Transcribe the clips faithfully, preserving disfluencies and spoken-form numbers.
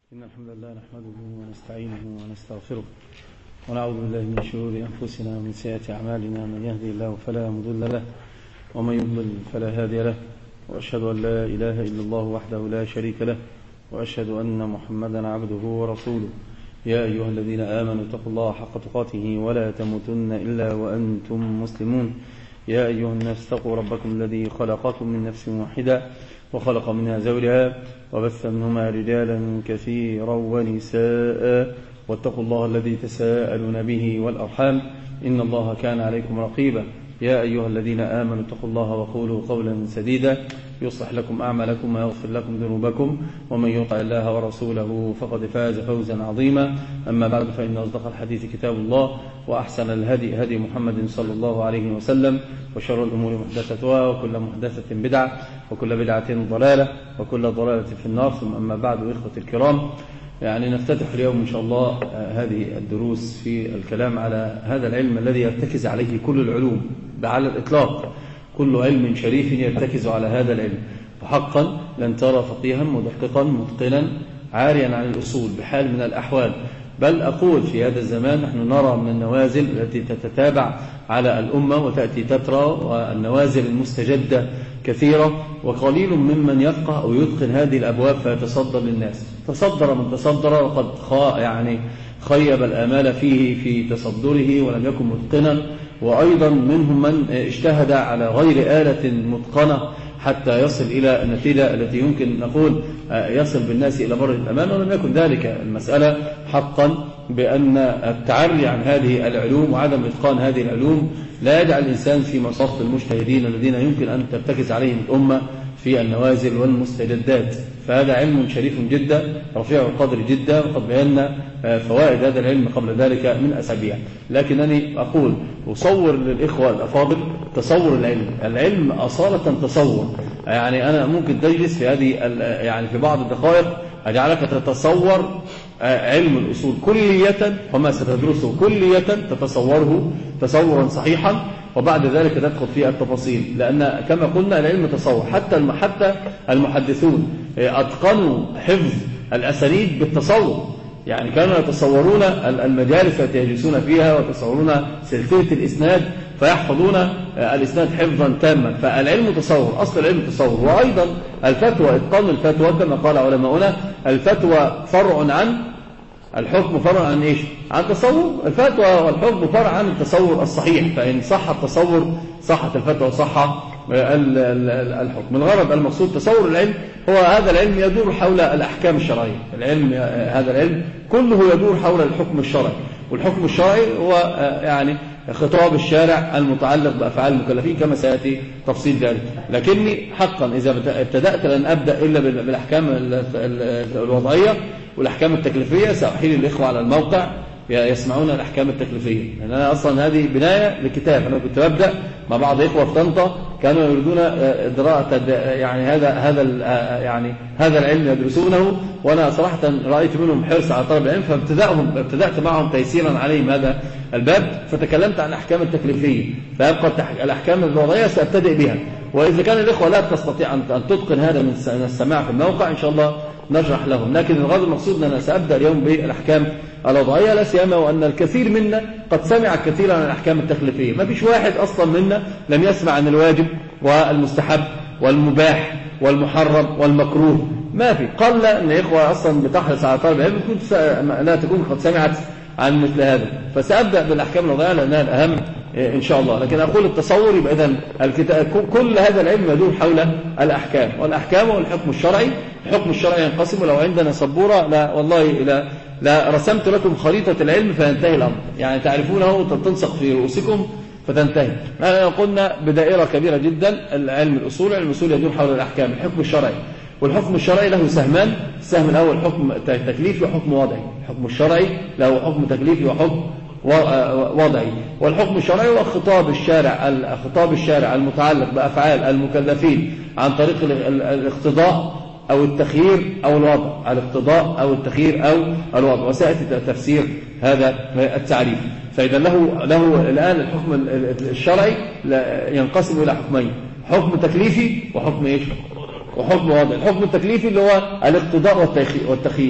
إن الحمد لله نحمده ونستعينه ونستغفره ونعوذ بالله من شرور أنفسنا ومن سيئات أعمالنا. من يهدي الله فلا مضل له ومن يضلل فلا هادي له، وأشهد أن لا إله إلا الله وحده لا شريك له، وأشهد أن محمدا عبده ورسوله. يا أيها الذين آمنوا اتقوا الله حق تقاته ولا تموتن إلا وأنتم مسلمون. يا أيها الناس اتقوا ربكم الذي خلقكم من نفس واحدة وخلق منها زوجها وبث منهما رجالا كثيرا ونساء، واتقوا الله الذي تساءلون به والأرحام إن الله كان عليكم رقيبا. يا أيها الذين آمنوا اتقوا الله وقولوا قولا سديدا يصلح لكم أعمالكم ويغفر لكم ذنوبكم، ومن يطع الله ورسوله فقد فاز فوزا عظيما. أما بعد، فإن أصدق الحديث كتاب الله، وأحسن الهدي هدي محمد صلى الله عليه وسلم، وشر الأمور محدثتها، وكل محدثة بدعة، وكل بدعة ضلالة، وكل ضلالة في النار. ثم أما بعد، إخوة الكرام، يعني نفتتح اليوم إن شاء الله هذه الدروس في الكلام على هذا العلم الذي يرتكز عليه كل العلوم على الإطلاق. كل علم شريف يرتكز على هذا العلم، فحقا لن ترى فقيها مدققا متقنا عاريا عن الأصول بحال من الأحوال. بل أقول في هذا الزمان نحن نرى من النوازل التي تتتابع على الأمة وتأتي تترى، والنوازل المستجدة كثيرة، وقليل ممن يفقه أو يتقن هذه الأبواب فيتصدر للناس. تصدر من تصدر، وقد خا يعني خيب الآمال فيه في تصدره ولم يكن متقنا، وأيضا منهم من اجتهد على غير آلة متقنة حتى يصل إلى النتيجة التي يمكن نقول يصل بالناس إلى بر الأمان، ولم يكن ذلك. المسألة حقا بأن التعري عن هذه العلوم وعدم إتقان هذه العلوم لا يجعل الإنسان في مصاف المجتهدين الذين يمكن أن ترتكز عليهم الأمة في النوازل والمستجدات. فهذا علم شريف جدا رفيع القدر جدا، وقد بينا فوائد هذا العلم قبل ذلك من أسابيع. لكنني أقول أصور للإخوة الأفاضل تصور العلم. العلم أصالة تصور، يعني أنا ممكن تجلس في هذه يعني في بعض الدقائق أجعلك تتصور علم الأصول كلية وما ستدرسه كلية تتصوره تصورا صحيحا، وبعد ذلك تدخل في التفاصيل. لأن كما قلنا العلم تصور. حتى حتى المحدثون أتقنوا حفظ الأسانيد بالتصور، يعني كانوا يتصورون المجالس التي يجلسون فيها ويتصورون سلسلة الإسناد فيحفظون الإسناد حفظا تاما. فالعلم تصور، أصل العلم تصور. وأيضا الفتوى، إتقان الفتوى كما قال علماؤنا، الفتوى فرع عن الحكم، فرع عن إيش؟ عن تصور. الفتوى والحكم فرع عن التصور الصحيح، فإن صح التصور صحت الفتوى وصح الحكم. الغرض المقصود تصور العلم هو هذا العلم يدور حول الأحكام الشرعية. العلم هذا العلم كله يدور حول الحكم الشرعي، والحكم الشرعي هو يعني خطاب الشارع المتعلق بأفعال المكلفين كما سيأتي تفصيل ذلك. لكني حقا إذا ابتدأت لن أبدأ إلا بالأحكام الوضعية والأحكام التكليفية، سأحيل الإخوة على الموقع يسمعون الأحكام التكليفية، لأن أنا أصلا هذه بناية لكتاب. أنا كنت ببدأ مع بعض إخوة في طنطا كانوا يريدون إدراء يعني هذا هذا يعني هذا العلم يدرسونه، وأنا صراحة رأيت منهم حرص على طلب العلم، فابتدأهم ابتدأت معهم تيسيرا عليهم هذا الباب، فتكلمت عن الأحكام التكليفية. فيبقى الأحكام الوضعية سأبتدئ بها، وإذا كان الإخوة لا تستطيع أن تتقن هذا من السماع في الموقع إن شاء الله نشرح لهم. لكن الغرض المقصود أن أنا سأبدأ اليوم بالأحكام الوضعية، لا سيما وأن الكثير منا قد سمع كثيرا عن الأحكام التكليفية. ما فيش واحد أصلا منا لم يسمع عن الواجب والمستحب والمباح والمحرم والمكروه. ما في. قل أن إخوة أصلا بتحرص على طالب العلم لا تكون قد سمعت عن مثل هذا. فسأبدأ بالأحكام الوضعية لأنها الأهم إن شاء الله. لكن أقول التصور يبقى إذن الكتاب كل هذا العلم يدور حول الأحكام، والأحكام والحكم الشرعي. الحكم الشرعي ينقسم، لو عندنا سبورة لا والله لا, لا رسمت لكم خريطة العلم فينتهي الأمر، يعني تعرفونه تنسق في رؤوسكم فتنتهي. قلنا بدائرة كبيرة جدا العلم الأصول. علم الأصول يدور حول الأحكام. الحكم الشرعي، والحكم الشرعي له سهمان. السهم الأول حكم تكليفي وحكم وضعي. الحكم الشرعي له حكم تكليفي وحكم وضعي. والحكم الشرعي هو خطاب الشارع خطاب الشارع المتعلق بأفعال المكلفين عن طريق الاقتضاء أو التخيير أو الوضع. الاقتضاء أو التخيير أو الوضع، وسيأتي تفسير هذا التعريف. فإذا له له الآن الحكم الشرعي ينقسم إلى حكمين: حكم تكليفي وحكم إيش؟ وحكم وضعي. الحكم التكليفي اللي هو الاقتضاء والتخيير.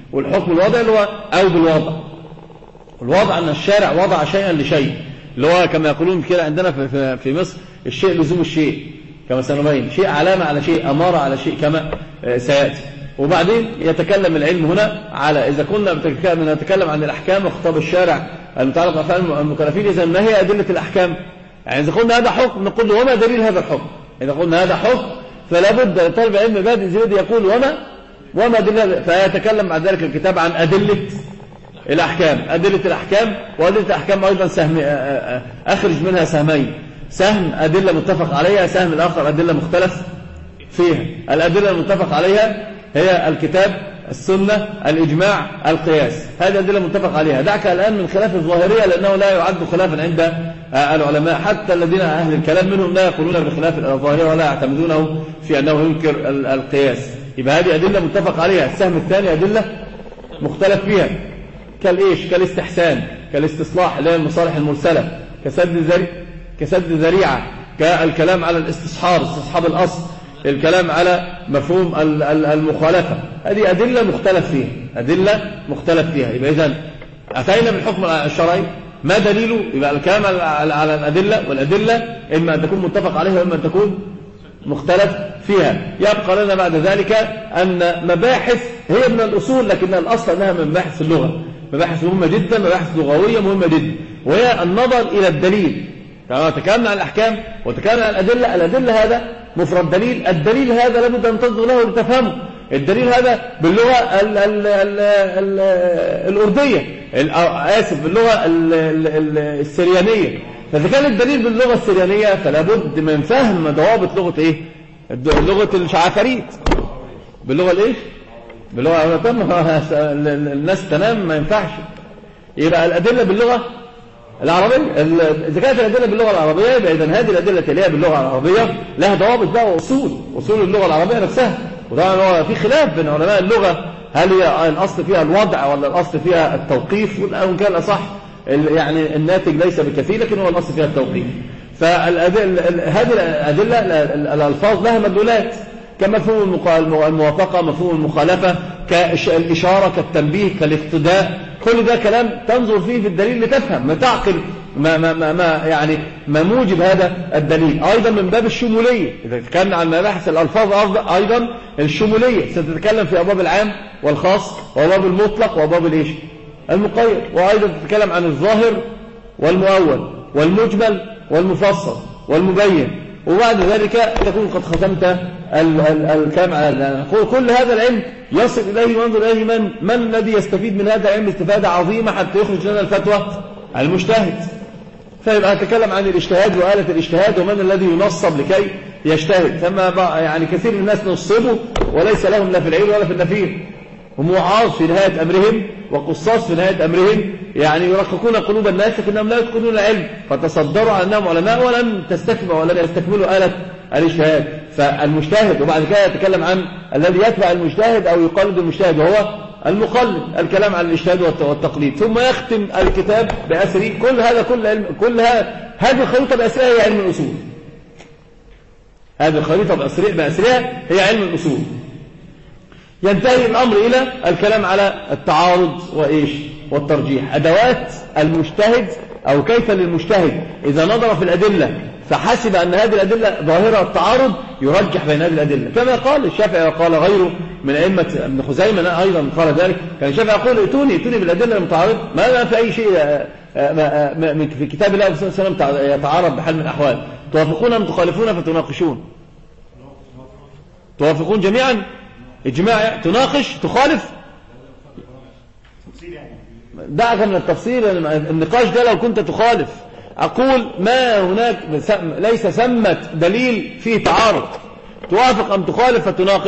والحكم الوضعي اللي هو أو بالوضع. الوضع أن الشارع وضع شيئا لشيء، اللي هو كما يقولون كده عندنا في في مصر الشيء لزوم الشيء، كما سنبين شيء علامة على شيء، أمارة على شيء، كما سيأتي. وبعدين يتكلم العلم هنا على إذا كنا نتكلم عن الأحكام وخطاب الشارع المتعلق بأفعال المكلفين، إذا ما هي أدلة الأحكام؟ يعني إذا قلنا هذا حكم نقول له وما دليل هذا الحكم؟ إذا قلنا هذا حكم فلا بد طالب علم بادئ زيد يقول وما وما دليل، فيتكلم بعد ذلك الكتاب عن أدلة الأحكام. أدلة الأحكام وأدلة الأحكام أيضا سهم، أخرج منها سهمين: سهم أدلة متفق عليها، سهم الآخر أدلة مختلف فيها. الأدلة المتفق عليها هي الكتاب، السنة، الإجماع، القياس، هذه أدلة متفق عليها. دعك الآن من خلاف الظاهرية لأنه لا يعد خلافا عند العلماء، حتى الذين أهل الكلام منهم لا يقولون بخلاف الظاهرية ولا يعتمدونه في أنه ينكر القياس. يبقى هذه أدلة متفق عليها. السهم الثاني أدلة مختلف فيها، كالإيش؟ كالاستحسان، كالاستصلاح اللي هي المصالح المرسلة، كسد ذريعة، كسد ذريعة، كالكلام على الاستصحاب، استصحاب الأصل، الكلام على مفهوم المخالفة. هذه أدلة مختلف فيها، أدلة مختلف فيها. يبقى إذن أتينا بالحكم الشرعي، ما دليله؟ يبقى الكلام على الأدلة، والأدلة إما أن تكون متفق عليها وإما أن تكون مختلف فيها. يبقى لنا بعد ذلك أن مباحث هي من الأصول، لكن الأصل أنها من مباحث اللغة، مباحث مهمة جدا، مباحث لغوية مهمة جدا، وهي النظر إلى الدليل. كما تكلمنا عن الأحكام وتكلمنا عن الأدلة، الأدلة هذا مفرد دليل، الدليل هذا لابد أن تنظر له لتفهمه. الدليل هذا باللغة ال ال ال ال الأردية، آسف باللغة ال ال السريانية. فإذا كان الدليل باللغة السريانية فلا بد من فهم ضوابط لغة إيه؟ لغة الشعافريت. باللغة الإيش؟ باللغة الناس تنام ما ينفعش. يبقى الأدلة باللغة العربية. إذا كانت الأدلة باللغة العربية يبقى إذن هذه الأدلة اللي هي باللغة العربية لها ضوابط بقى وأصول، أصول اللغة العربية نفسها. وطبعا هو في خلاف بين علماء اللغة، هل هي الأصل فيها الوضع ولا الأصل فيها التوقيف؟ وإن كان الأصح يعني الناتج ليس بكثير، لكن هو الأصل فيها التوقيف. فهذه الأدلة الألفاظ لها مدلولات، كمفهوم الموافقة، مفهوم المخالفة، كالإشارة، كالتنبيه، كالاقتداء. كل ده كلام تنظر فيه في الدليل لتفهم، ما تعقل ما, ما, ما, ما يعني ما موجب هذا الدليل. أيضا من باب الشمولية، إذا تكلمنا عن مباحث الألفاظ أيضا الشمولية ستتكلم في أبواب العام والخاص وأبواب المطلق وأبواب الإيش؟ المقيد. وأيضا تتكلم عن الظاهر والمؤول والمجمل والمفصل والمبين. وبعد ذلك تكون قد ختمت الكلام على كل هذا العلم، يصل إليه وينظر إليه من من الذي يستفيد من هذا العلم استفادة عظيمة حتى يخرج لنا الفتوى المجتهد. فيبقى نتكلم عن الاجتهاد وآلة الاجتهاد ومن الذي ينصب لكي يجتهد. ثم يعني كثير من الناس نصبوا وليس لهم لا في العلم ولا في النفير، هم وعاظ في نهاية أمرهم وقصاص في نهاية أمرهم، يعني يرققون قلوب الناس لكنهم لا يتقنون العلم، فتصدروا على أنهم علماء ولم تستكملوا ولم يستكملوا آلة الاجتهاد. فالمجتهد، وبعد كده يتكلم عن الذي يتبع المجتهد أو يقلد المجتهد وهو المقلد، الكلام عن الاجتهاد والتقليد. ثم يختم الكتاب بأسره. كل هذا كل علم، كل هذه الخريطة بأسرها هي علم الأصول. هذه الخريطة بأسرها هي علم الأصول. ينتهي الأمر إلى الكلام على التعارض وإيش والترجيح، أدوات المجتهد أو كيف للمجتهد إذا نظر في الأدلة فحسب أن هذه الأدلة ظاهرة التعارض يرجح بين هذه الأدلة، كما قال الشافعي وقال غيره من أئمة ابن خزيمة أيضا قال ذلك. كان الشافعي يقول ائتوني ائتوني بالأدلة المتعارضة، ما في أي شيء في كتاب الله صلى الله عليه وسلم يتعارض بحال من الأحوال. توافقون أم تخالفون فتناقشون؟ توافقون جميعا إجماع، تناقش تخالف، دعك من التفصيل. النقاش ده لو كنت تخالف أقول ما هناك ليس ثمة دليل فيه تعارض، توافق أم تخالف فتناقش؟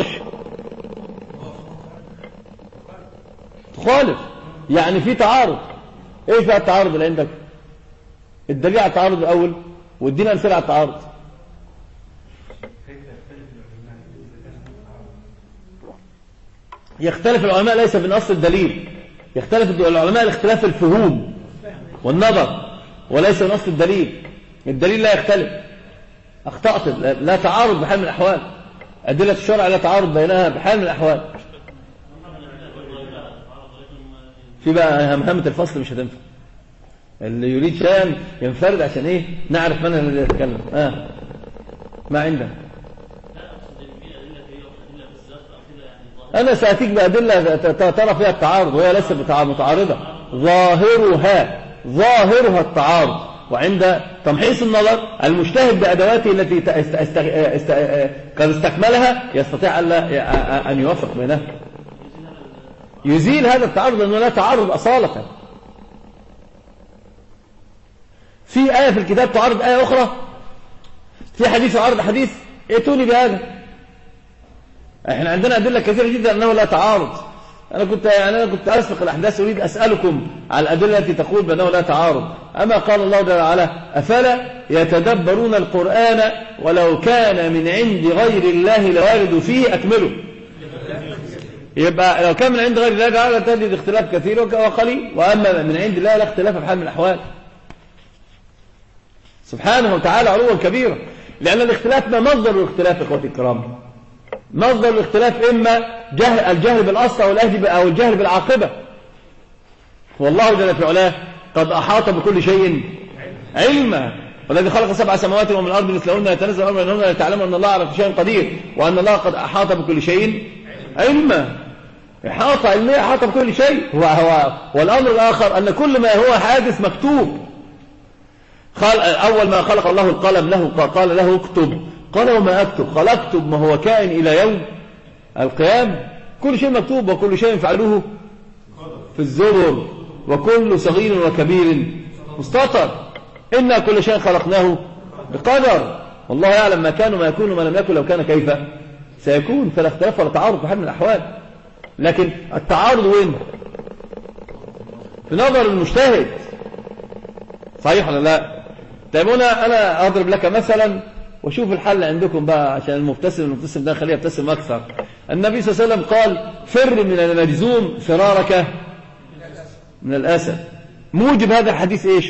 تخالف يعني في تعارض. إيش بقى التعارض اللي عندك؟ الدليل على التعارض الأول وادينا أمثلة على التعارض. يختلف العلماء ليس من أصل الدليل، يختلف العلماء لاختلاف الفهوم والنظر وليس من أصل الدليل. الدليل لا يختلف، أخطأت، لا تعارض بحال من الأحوال. أدلة الشرع لا تعارض بينها بحال من الأحوال. في بقى همهمة الفصل مش هتنفع. اللي يريد شيئا ينفرد عشان ايه؟ نعرف من الذي يتكلم. اه ما عندنا. انا سأتيك بأدلة ترى فيها التعارض وهي ليست متعارضة، ظاهرها ظاهرها التعارض. وعند تمحيص النظر المجتهد بأدواته التي است... است... است... قد استكملها يستطيع ألا أن يوفق بينها، يزيل هذا التعارض لأنه لا تعارض أصالة. في آية في الكتاب تعارض آية أخرى، في حديث يعارض حديث، ائتوني بهذا. احنا عندنا أدلة كثيرة جدا أنه لا تعارض. أنا كنت يعني أنا كنت أسبق الأحداث أريد أسألكم على الأدلة التي تقول بأنه لا تعارض. أما قال الله جل وعلا أفلا يتدبرون القرآن ولو كان من عند غير الله لوارد فيه أكمله. يبقى لو كان من عند غير الله جعل تجد اختلاف كثير وقليل، وأما من عند الله لا اختلاف بحال من الأحوال سبحانه وتعالى علوا كبيرا. لأن الاختلاف ما مصدر الاختلاف إخوتي الكرام، مصدر الاختلاف إما جهل الجهل بالأصل أو الجهل بالعاقبة. والله جل في علاه قد أحاط بكل شيء علما، والذي خلق سبع سماوات ومن الأرض مثلهن يتنزل الأمر بينهن لتعلموا أن الله على كل شيء قدير وأن الله قد أحاط بكل شيء علما. إحاطة علمية، أحاط بكل شيء. هو هو والأمر الآخر أن كل ما هو حادث مكتوب. قال أول ما خلق الله القلم له قال له اكتب، قال وما أكتب؟ قال اكتب ما هو كائن إلى يوم القيامة. كل شيء مكتوب وكل شيء فعلوه في الزبر وكل صغير وكبير مستطر. إنا كل شيء خلقناه بقدر، والله يعلم ما كان وما يكون وما لم يكن لو كان كيف سيكون. فلا اختلاف ولا تعارض في حال من الأحوال. لكن التعارض وين؟ في نظر المجتهد، صحيح ولا لا؟ طيب هنا أنا أضرب لك مثلا وشوف الحل عندكم بقى، عشان المبتسم المبتسم ده خليه يبتسم أكثر. النبي صلى الله عليه وسلم قال فر من المجذوم فرارك من الأسد. موجب هذا الحديث إيش؟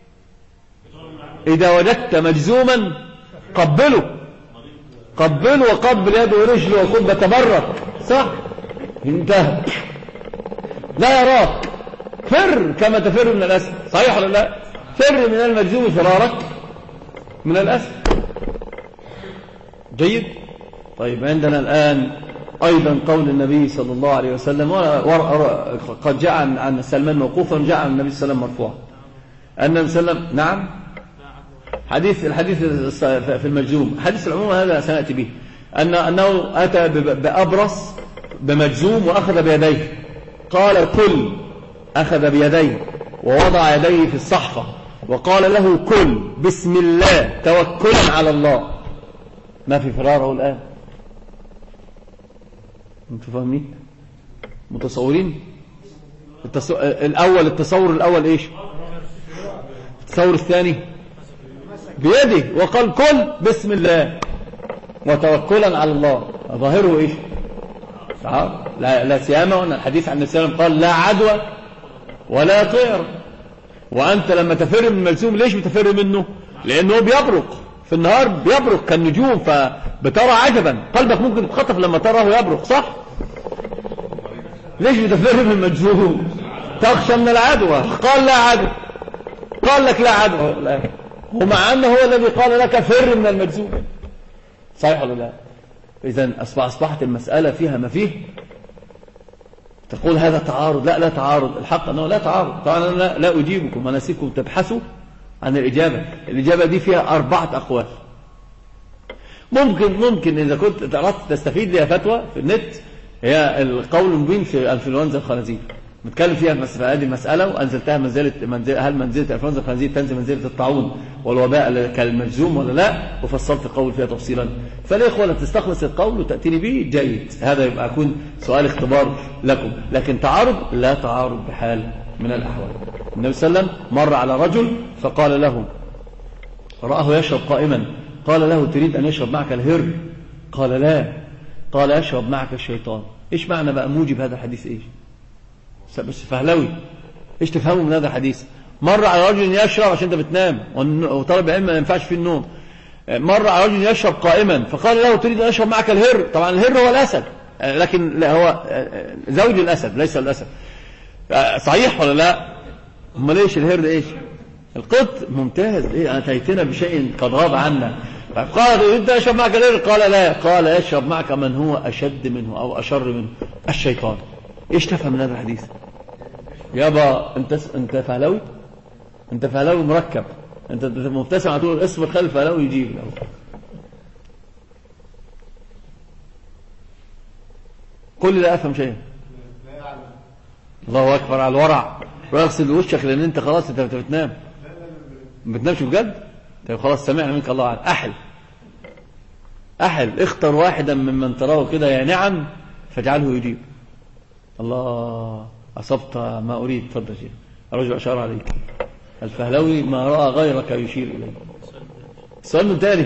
إذا وجدت مجزوما قبله، قبله وقبل يده ورجله وقل بتبرك، صح؟ انتهى، لا يراك، فر كما تفر من الأسد، صحيح ولا لا؟ فر من المجزوم فرارك من الأسد. جيد. طيب عندنا الآن أيضا قول النبي صلى الله عليه وسلم، قد جاء عن سلمان موقوفا، جاء عن النبي صلى الله عليه وسلم مرفوعا أن النبي صلى الله عليه وسلم، نعم، حديث الحديث في المجزوم، حديث العموم هذا سنأتي به، أن أنه أتى بأبرص بمجزوم وأخذ بيديه، قال كل، أخذ بيديه ووضع يديه في الصحفة وقال له كل بسم الله توكلا على الله. ما في فراره الآن. انتوا فاهمين؟ متصورين؟ التصو... الأول التصور الأول إيش؟ التصور الثاني بيده وقال كل بسم الله وتوكلا على الله. ظاهره إيش؟ لا, لا سيامة. وأن الحديث عن السلام قال لا عدوى ولا طير. وأنت لما تفر من الملزوم ليش بتفر منه؟ لأنه بيبرق في النهار، بيبرق كالنجوم فبترى عجبا، قلبك ممكن يتخطف لما تراه يبرق، صح؟ ليش بتفر من المجزوم؟ تخشى من العدوى. قال لا عدوى، قال لك لا عدوى، ومع أنه هو الذي قال لك فر من المجزوم، صحيح ولا لا؟ إذن أصبحت المسألة فيها ما فيه. تقول هذا تعارض، لا لا تعارض، الحق أنه لا تعارض. طبعا أنا لا, لا أجيبكم، أنا أسيبكم تبحثوا عن الإجابة. الإجابة دي فيها أربعة أقوال. ممكن ممكن إذا كنت أردت تستفيد لها فتوى في النت، هي القول المبين في انفلونزا الخنازير، نتكلم فيها في هذه المسألة، وأنزلتها منزلة منزل هل منزلة انفلونزا الخنازير تنزل منزلة الطاعون والوباء كالمجزوم ولا لا، وفصلت القول فيها تفصيلا. فالإخوة لا تستخلص القول وتأتيني به جيد، هذا يبقى يكون سؤال اختبار لكم. لكن تعارض لا تعارض بحال من الأحوال. النبي صلى الله عليه وسلم مر على رجل فقال له، رآه يشرب قائما، قال له تريد أن يشرب معك الهر؟ قال لا، قال يشرب معك الشيطان. إيش معنى بقى موجب هذا الحديث؟ إيش بس فهلوي، إيش تفهموا من هذا الحديث؟ مر على رجل يشرب عشان أنت بتنام وطالب علم ما ينفعش فيه النوم، مر على رجل يشرب قائما فقال له تريد أن يشرب معك الهر؟ طبعا الهر هو الأسد، لكن لا، هو زوج الأسد ليس الأسد. صحيح ولا لا؟ امال ايش الهر ده؟ ايش القط؟ ممتاز. ايه اتيتنا بشيء قد غاب عنا. قال انت اشرب معك الهر؟ قال لا. قال يشرب معك من هو اشد منه او اشر منه، الشيطان. ايش تفهم من هذا الحديث يابا؟ انت انت فهلوي، انت فهلوي مركب، انت مبتسم على طول. اصبر خلف فهلوي يجيب له. كل لا افهم شيء. الله اكبر على الورع. واغسل وشك لان انت خلاص انت بتنام. ما بتنامش بجد؟ طيب خلاص سمعنا منك الله عنه. احل احل اختر واحدا ممن تراه كده يا نعم فاجعله يجيب. الله اصبت ما اريد. تفضل شيخ. الرجل اشار عليك. الفهلوي ما راى غيرك يشير اليه. السؤال تاني.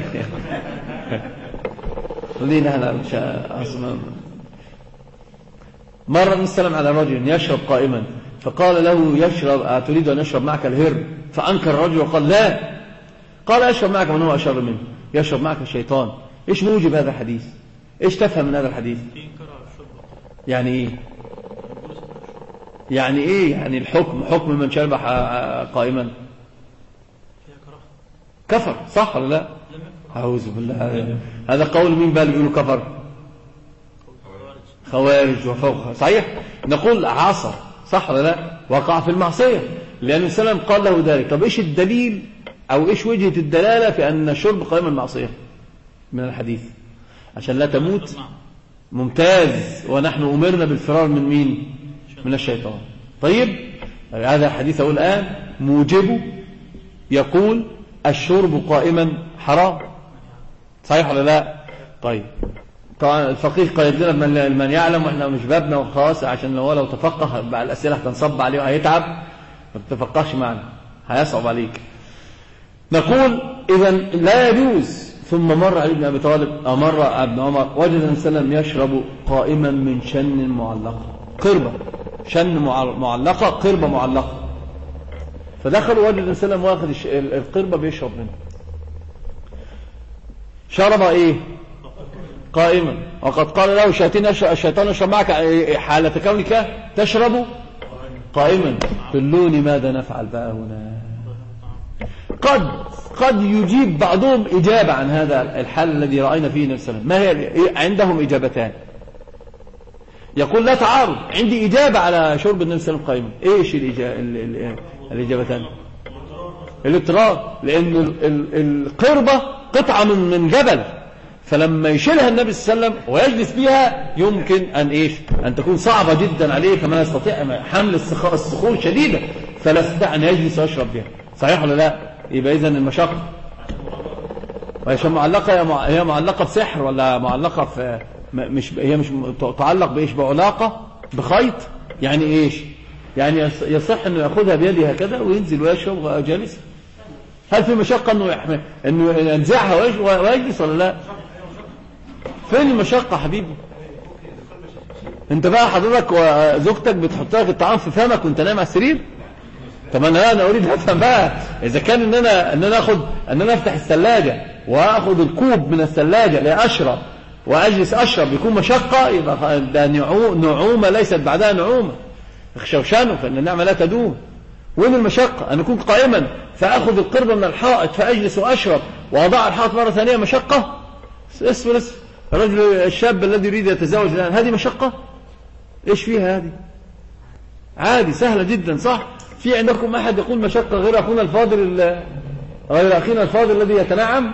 خلينا هلا مش اصلا. مر السلام على رجل يشرب قائما فقال له يشرب تريد ان يشرب معك الهر؟ فانكر الرجل وقال لا. قال يشرب معك من هو اشر منه، يشرب معك الشيطان. ايش موجب هذا الحديث؟ ايش تفهم من هذا الحديث؟ يعني ايه يعني ايه يعني الحكم حكم من شرب قائما كفر، صح ولا لا؟ اعوذ بالله. هذا قول مين بقى اللي بيقولوا كفر؟ خوارج وفوق. صحيح. نقول عصى، صح ولا لا؟ وقع في المعصيه لان السلام قال له ذلك. طب ايش الدليل او ايش وجهه الدلاله في ان الشرب قائما المعصيه من الحديث؟ عشان لا تموت. ممتاز. ونحن امرنا بالفرار من مين؟ من الشيطان. طيب هذا الحديث أقول الآن موجبه يقول الشرب قائما حرام، صحيح ولا لا؟ طيب طبعا الفقيه قيد لنا من يعلم، واحنا مش بابنا وخلاص، عشان لو لو تفقه بقى الأسئلة هتنصب عليه وهيتعب. ما تتفقهش معنا هيصعب عليك. نقول إذا لا يجوز. ثم مر علي بن أبي طالب أو مر ابن عمر وجد النبي صلى الله عليه وسلم يشرب قائما من شن معلقة، قربة، شن معلقة، قربة معلقة. فدخلوا وجد النبي صلى الله عليه وسلم واخد القربة بيشرب منه. شرب ايه؟ قائما. وقد قال له الشيطان اشرب معك حالة كونك تشرب قائما. دلوني ماذا نفعل بقى هنا. قد قد يجيب بعضهم إجابة عن هذا الحال الذي رأينا فيه النبي صلى الله عليه وسلم. ما هي؟ عندهم إجابتان. يقول لا تعارض. عندي إجابة على شرب النبي صلى الله عليه وسلم قائما. إيش الإجابتان؟ الاضطراد. لأن القربة قطعة من من جبل، فلما يشيلها النبي صلى الله عليه وسلم ويجلس بها يمكن أن إيش أن تكون صعبة جدا عليه، فما يستطيع حمل الصخور شديدة، فلا يستطيع أن يجلس ويشرب بها. صحيح ولا لا؟ يبقى إذن المشقة. وهي معلقة، هي معلقة بسحر ولا معلقة في مش هي مش تعلق بإيش؟ بعلاقة بخيط. يعني إيش؟ يعني يصح أنه يأخذها بيده هكذا وينزل ويشرب جالس. هل في مشقة أنه يحمل أنه ينزعها ويجلس ولا لا؟ فين المشقة حبيبي؟ أنت بقى حضرتك وزوجتك بتحط لك الطعام في فمك وأنت نايم على السرير. طب انا انا اريد افهم بقى اذا كان ان انا ان انا اخذ ان انا افتح الثلاجه واخذ الكوب من الثلاجه لاشرب واجلس اشرب يكون مشقه، يبقى ده نعومه ليست بعدها نعومه. اخشوشانه فان النعمه لا تدوم. وين المشقه؟ ان اكون قائما فاخذ القربه من الحائط فاجلس واشرب واضع الحائط مره ثانيه. مشقه؟ اسمه اسمه الرجل الشاب الذي يريد يتزوج الان، هذه مشقه؟ ايش فيها هذه؟ عادي سهله جدا، صح؟ في عندكم أحد يقول مشقة غير أخونا الفاضل غير أخينا الفاضل الذي يتنعم؟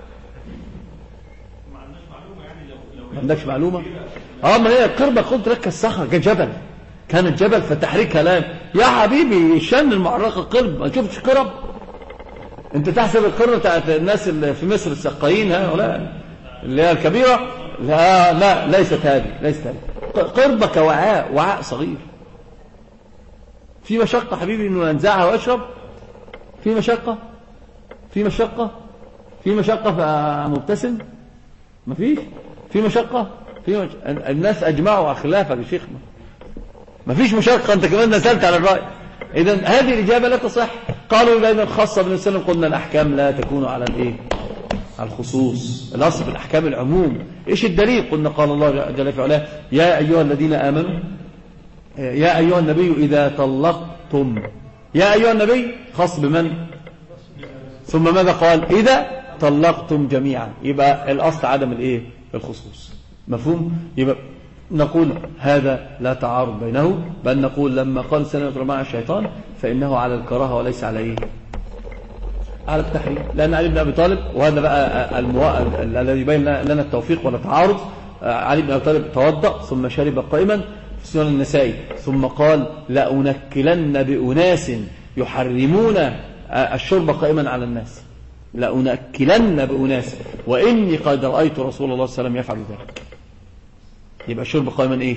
ما عندكش معلومة؟ اه ما هي القربة قلت لك الصخرة كجبل، كانت جبل فتحركها الآن. يا حبيبي شن المعرقة قرب، ما شفتش قرب؟ انت تحسب القربة بتاعت الناس اللي في مصر السقايين هؤلاء اللي هي الكبيرة؟ لا لا ليست هذه، ليست هذه. قربة كوعاء، وعاء صغير. في مشقة حبيبي انه ينزعها ويشرب؟ في مشقة؟ في مشقة؟ في مشقة فمبتسم؟ ما فيش؟ في مشقة؟ في مش... الناس اجمعوا اخلافك يا شيخنا. ما فيش مشقة، انت كمان نزلت على الرأي. اذا هذه الاجابة لا تصح. قالوا اذا الخاصة بن سلم قلنا الاحكام لا تكون على الايه؟ على الخصوص. الاصل في الاحكام العموم. ايش الدليل؟ قلنا قال الله جل وعلا يا ايها الذين امنوا يا أيها النبي إذا طلقتم، يا أيها النبي خاص بمن؟ ثم ماذا قال؟ إذا طلقتم جميعا. يبقى الأصل عدم الإيه؟ الخصوص. مفهوم؟ يبقى نقول هذا لا تعارض بينه، بل نقول لما قال سنة مع الشيطان فإنه على الكراهة وليس على إيه؟ على التحريم. لأن علي بن أبي طالب، وهذا بقى المو... الذي يبين لنا التوفيق ولا تعارض، علي بن أبي طالب توضأ ثم شرب قائما في سنن النسائي، ثم قال لأنكلن بأناس يحرمون الشرب قائما على الناس، لأنكلن بأناس وإني قد رأيت رسول الله صلى الله عليه وسلم يفعل ذلك. يبقى الشرب قائما إيش؟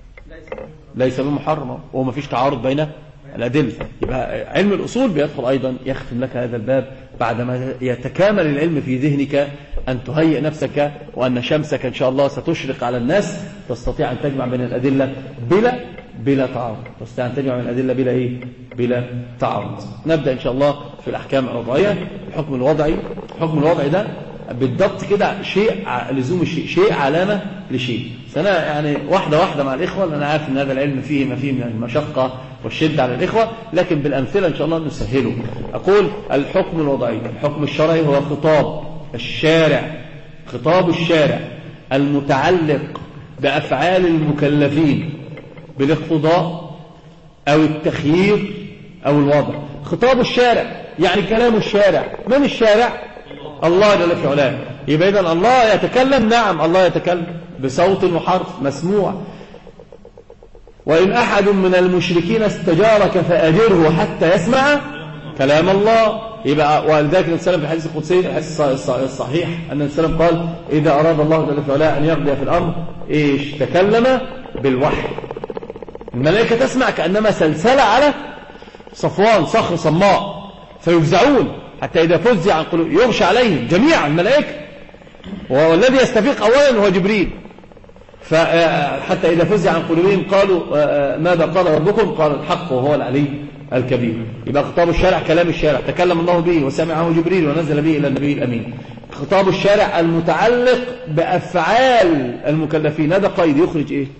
ليس بمحرم، وما فيش تعارض بين الأدلة. يبقى علم الأصول بيدخل أيضا يختم لك هذا الباب بعدما يتكامل العلم في ذهنك، أن تهيئ نفسك وأن شمسك إن شاء الله ستشرق على الناس، تستطيع أن تجمع بين الأدلة بلا بلا تعارض، تستطيع أن تجمع بين الأدلة بلا إيه؟ بلا تعارض. نبدأ إن شاء الله في الأحكام الوضعية. الحكم الوضعي، الحكم الوضعي ده بالضبط كده شيء لزوم الشيء، شيء علامة لشيء. فأنا يعني واحدة واحدة مع الإخوة، لأن أنا عارف أن هذا العلم فيه ما فيه من المشقة والشدة على الإخوة، لكن بالأمثلة إن شاء الله نسهله. أقول الحكم الوضعي، الحكم الشرعي هو خطاب الشارع، خطاب الشارع المتعلق بأفعال المكلفين بالاقتضاء أو التخيير أو الوضع. خطاب الشارع يعني كلام الشارع. من الشارع؟ الله جل في علاه. يبقى إذن الله يتكلم، نعم الله يتكلم بصوت وحرف مسموع. وإن أحد من المشركين استجارك فأجره حتى يسمع كلام الله. يبقى ولذلك الإنسان في الحديث القدسي، الحديث الصحيح، أن الإنسان قال إذا أراد الله جل في علاه أن يقضي في الأمر إيش؟ تكلم بالوحي. الملائكة تسمع كأنما سلسلة على صفوان صخر صماء، فيفزعون حتى إذا فزع عن قلوب يغشى عليهم جميعا الملائكة، والذي يستفيق أولا هو جبريل. فحتى إذا فزع عن قلوبهم قالوا ماذا قال ربكم؟ قال الحق وهو العلي الكبير. يبقى خطاب الشارع كلام الشارع تكلم الله به وسمعه جبريل ونزل به إلى النبي الأمين. خطاب الشارع المتعلق بأفعال المكلفين، هذا قيد يخرج إيه؟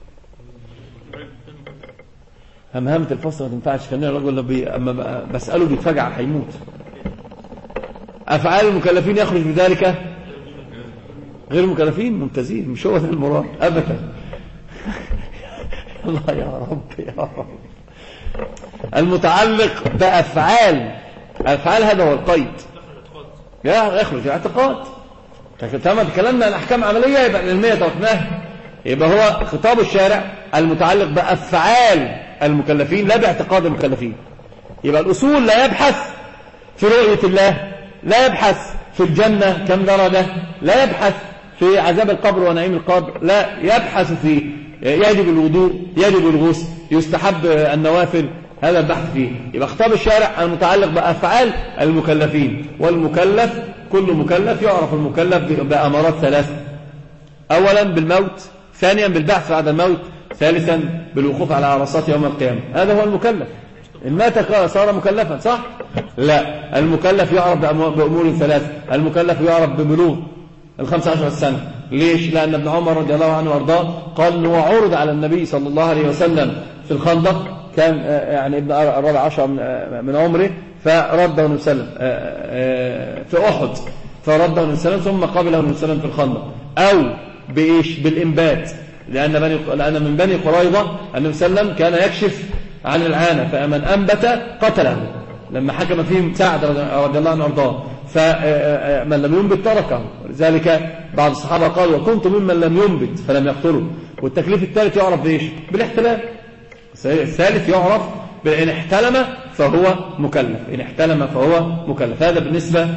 همهمة الفصل ما تنفعش. كان الرجل بي... أما بسأله بيتفجع هيموت. أفعال المكلفين يخرج بذلك غير المكلفين ممتازين، مش هو المراد أبدا. الله يا رب يا رب. المتعلق بأفعال، أفعال هذا هو القيد، يا يخرج الاعتقاد. كما تكلمنا عن أحكام عملية يبقى العلمية تركناها. يبقى هو خطاب الشارع المتعلق بأفعال المكلفين لا باعتقاد المكلفين. يبقى الأصول لا يبحث في رؤية الله، لا يبحث في الجنة كم درجة، لا يبحث في عذاب القبر ونعيم القبر، لا يبحث في يجب الوضوء، يجب الغسل، يستحب النوافل، هذا البحث فيه. يبقى خطاب الشارع المتعلق بأفعال المكلفين. والمكلف كل مكلف يعرف المكلف بأمارات ثلاثة: أولا بالموت، ثانيا بالبعث بعد الموت، ثالثا بالوقوف على عرصات يوم القيامة. هذا هو المكلف. إن مات صار مكلفا، صح؟ لا، المكلف يعرف بأمور ثلاثة. المكلف يعرف ببلوغ الخمس عشر سنة. ليش؟ لأن ابن عمر رضي الله عنه وارضاه قال أنه عرض على النبي صلى الله عليه وسلم في الخندق، كان يعني ابن الرابع عشر من عمره، فرده النبي صلى الله عليه وسلم في أحد، فرده النبي صلى الله عليه وسلم ثم قبله النبي صلى الله عليه وسلم في الخندق. أو بإيش؟ بالإنبات، لأن بني لأن من بني قريظة النبي صلى الله عليه وسلم كان يكشف عن العانة، فمن أنبت قتله لما حكم فيهم سعد رضي الله عنه وارضاه، فمن لم ينبت تركه. لذلك بعض الصحابة قالوا وكنت ممن لم ينبت فلم يقتله. والتكليف الثالث يعرف بإيش؟ بالاحتلام. الثالث يعرف بإن احتلم فهو مكلف، إن احتلم فهو مكلف. هذا بالنسبة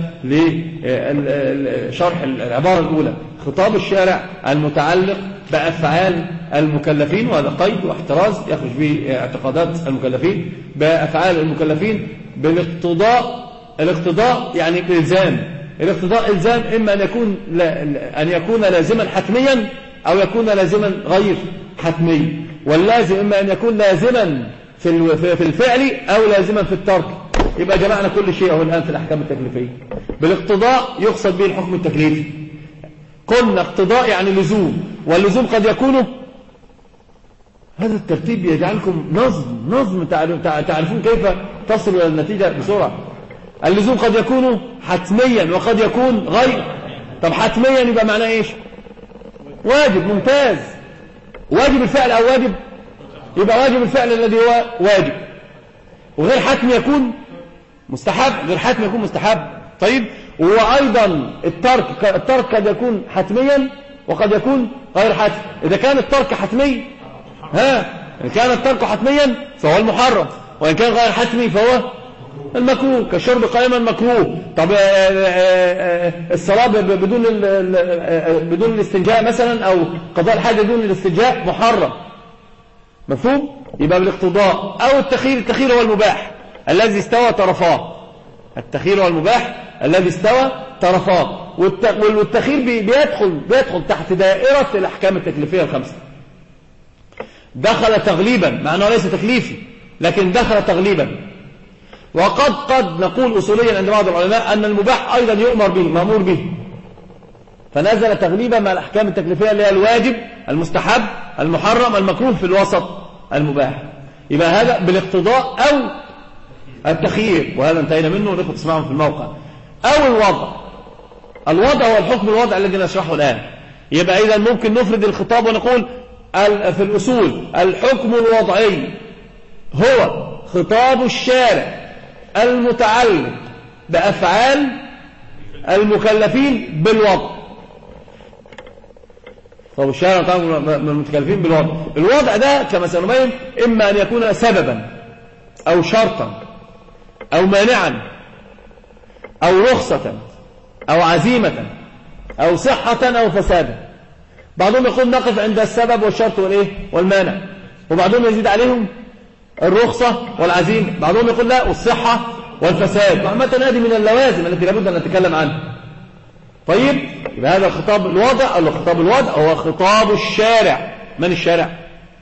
لشرح العبارة الأولى، خطاب الشارع المتعلق بأفعال المكلفين، وهذا قيد واحتراز يخرج به اعتقادات المكلفين بأفعال المكلفين بالاقتضاء. الاقتضاء يعني الإلزام. الاقتضاء إلزام إما أن يكون أن يكون لازما حتميا أو يكون لازما غير حتمي. واللازم إما أن يكون لازما في في الفعل أو لازما في الترك. يبقى جمعنا كل شيء هو الآن في الأحكام التكليفية. بالاقتضاء يقصد به الحكم التكليفي. قلنا اقتضاء يعني لزوم، واللزوم قد يكون هذا الترتيب يجعلكم نظم نظم تعرفون كيف تصل إلى النتيجة بسرعة. اللزوم قد يكون حتميا وقد يكون غير. طب حتميا يبقى معناه إيش؟ واجب. ممتاز. واجب الفعل أو واجب؟ يبقى واجب الفعل الذي هو واجب. وغير حتم يكون مستحب. غير حتم يكون مستحب. طيب، وأيضا الترك الترك قد يكون حتميا وقد يكون غير حتم. إذا كان الترك حتمي ها إن كان الترك حتميا فهو المحرم، وإن كان غير حتمي فهو المكروه، كالشرب قائما مكروه. طب الصلاة بدون بدون الاستنجاء مثلا، أو قضاء الحاجة بدون الاستنجاء محرم. مفهوم؟ يبقى بالاقتضاء. أو التخيير. التخيير هو المباح الذي استوى طرفاه. التخيير هو المباح الذي استوى طرفاه. والتخيير بيدخل بيدخل تحت دائرة الأحكام التكليفية الخمسة. دخل تغليبا، مع أنه ليس تكليفي لكن دخل تغليبا. وقد قد نقول أصوليا عند بعض العلماء أن المباح أيضا يؤمر به، مأمور به، فنزل تغليبا مع الأحكام التكليفية اللي هي الواجب، المستحب، المحرم، المكروه، في الوسط المباح. يبقى هذا بالاقتضاء أو التخيير، وهذا انتهينا منه وناخد تسمعهم في الموقع. أو الوضع. الوضع هو الحكم الوضع الذي نشرحه الآن. يبقى إذا ممكن نفرد الخطاب ونقول في الأصول الحكم الوضعي هو خطاب الشارع المتعلق بأفعال المكلفين بالوضع. خطاب الشارع المتكلفين بالوضع. الوضع ده كما سنبين إما أن يكون سببا أو شرطا أو مانعا أو رخصة أو عزيمة أو صحة أو فسادا. بعضهم يقول نقف عند السبب والشرط والإيه والمانع، وبعضهم يزيد عليهم الرخصة والعزيمة، بعضهم يقول لا والصحة والفساد. وعامة هذه من اللوازم التي لابد أن نتكلم عنها. طيب، يبقى هذا الخطاب الوضع أو خطاب الوضع هو خطاب الشارع. من الشارع؟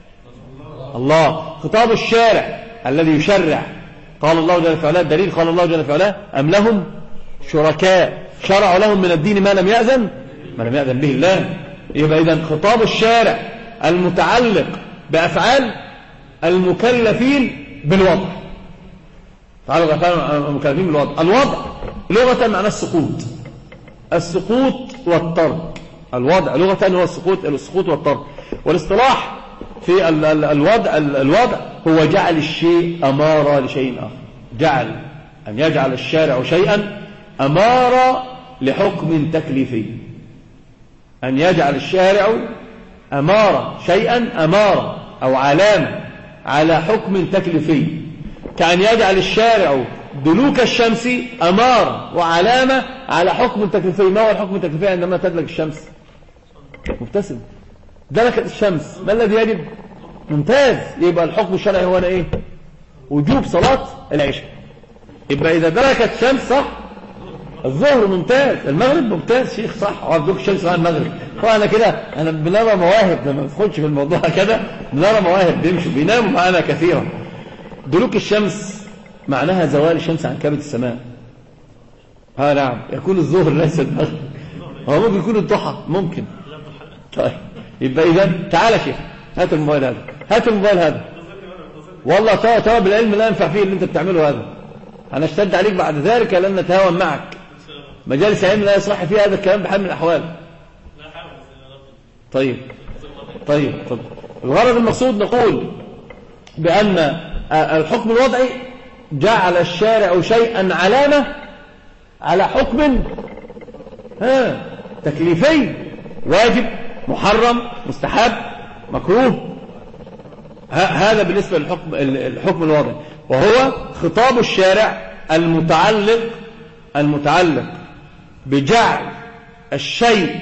الله. خطاب الشارع الذي يشرع. قال الله جل وعلا دليل قال الله جل وعلا أم لهم شركاء شرعوا لهم من الدين ما لم يأذن ما لم يأذن به الله. يبقى إذن خطاب الشارع المتعلق بأفعال المكلفين بالوضع. تعالوا أفعال المكلفين بالوضع. الوضع لغة معناه السقوط. السقوط والترك. الوضع لغة هو السقوط السقوط والترك. والاصطلاح في الوضع الوضع هو جعل الشيء أمارة لشيء آخر. جعل أن يجعل الشارع شيئا أمارة لحكم تكليفي. أن يجعل الشارع أمارة شيئا أمارة أو علامة على حكم تكليفي، كأن يجعل الشارع دلوك الشمس أمارة وعلامة على حكم تكليفي. ما هو الحكم التكليفي عندما تدلك الشمس؟ مبتسم. دلكت الشمس، ما الذي يجب؟ ممتاز. يبقى الحكم الشرعي هو ايه؟ وجوب صلاة العشاء. يبقى إذا دلكت الشمس صح الظهر ممتاز، المغرب ممتاز شيخ صح، وعبدوك الشمس مع المغرب. فأنا كده أنا بنرى مواهب لما ندخلش في الموضوع كده، بنرى مواهب بيمشوا بيناموا معنا كثيرا. دلوك الشمس معناها زوال الشمس عن كبد السماء. ها نعم، يكون الظهر ليس المغرب، هو ممكن يكون الضحى ممكن. طيب يبقى إذا تعالى شيخ هات الموبايل هذا، هات الموبايل هذا. والله ترى ترى بالعلم لا ينفع فيه اللي انت بتعمله هذا. أنا اشتد عليك بعد ذلك لن نتهاون معك. مجالس علم لا يصح فيها هذا الكلام بحال من الأحوال. طيب طيب طب الغرض المقصود نقول بأن الحكم الوضعي جعل الشارع شيئا علامة على حكم ها تكليفي، واجب، محرم، مستحب، مكروه. هذا بالنسبة للحكم الحكم الوضعي، وهو خطاب الشارع المتعلق المتعلق بجعل الشيء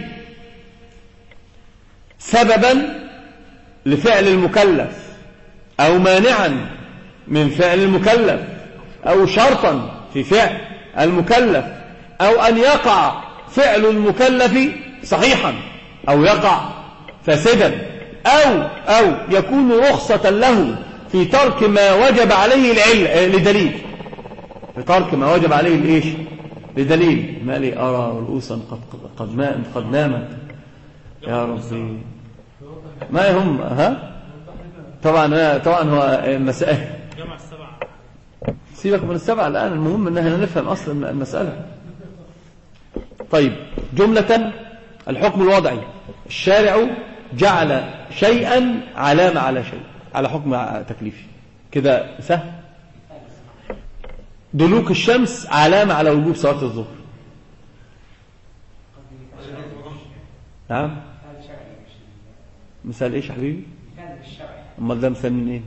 سببا لفعل المكلف أو مانعا من فعل المكلف أو شرطا في فعل المكلف، أو أن يقع فعل المكلف صحيحا أو يقع فاسدا، أو أو يكون رخصة له في ترك ما وجب عليه العلم لدليل، في ترك ما وجب عليه الإيش لدليل. ما لي أرى رؤوسا قد قد ما قد نامت يا ربي ما هم ها طبعا طبعا هو المسائل جمع السبعة. سيبك من السبعة الآن، المهم ان احنا نفهم أصل المسألة. طيب جملة، الحكم الوضعي، الشارع جعل شيئا علامة على شيء، على حكم تكليفي، كده سهل. دلوك الشمس علامة على وجوب صلاة الظهر. نعم، مثال ايش يا حبيبي؟ امال ده مثال من ايه؟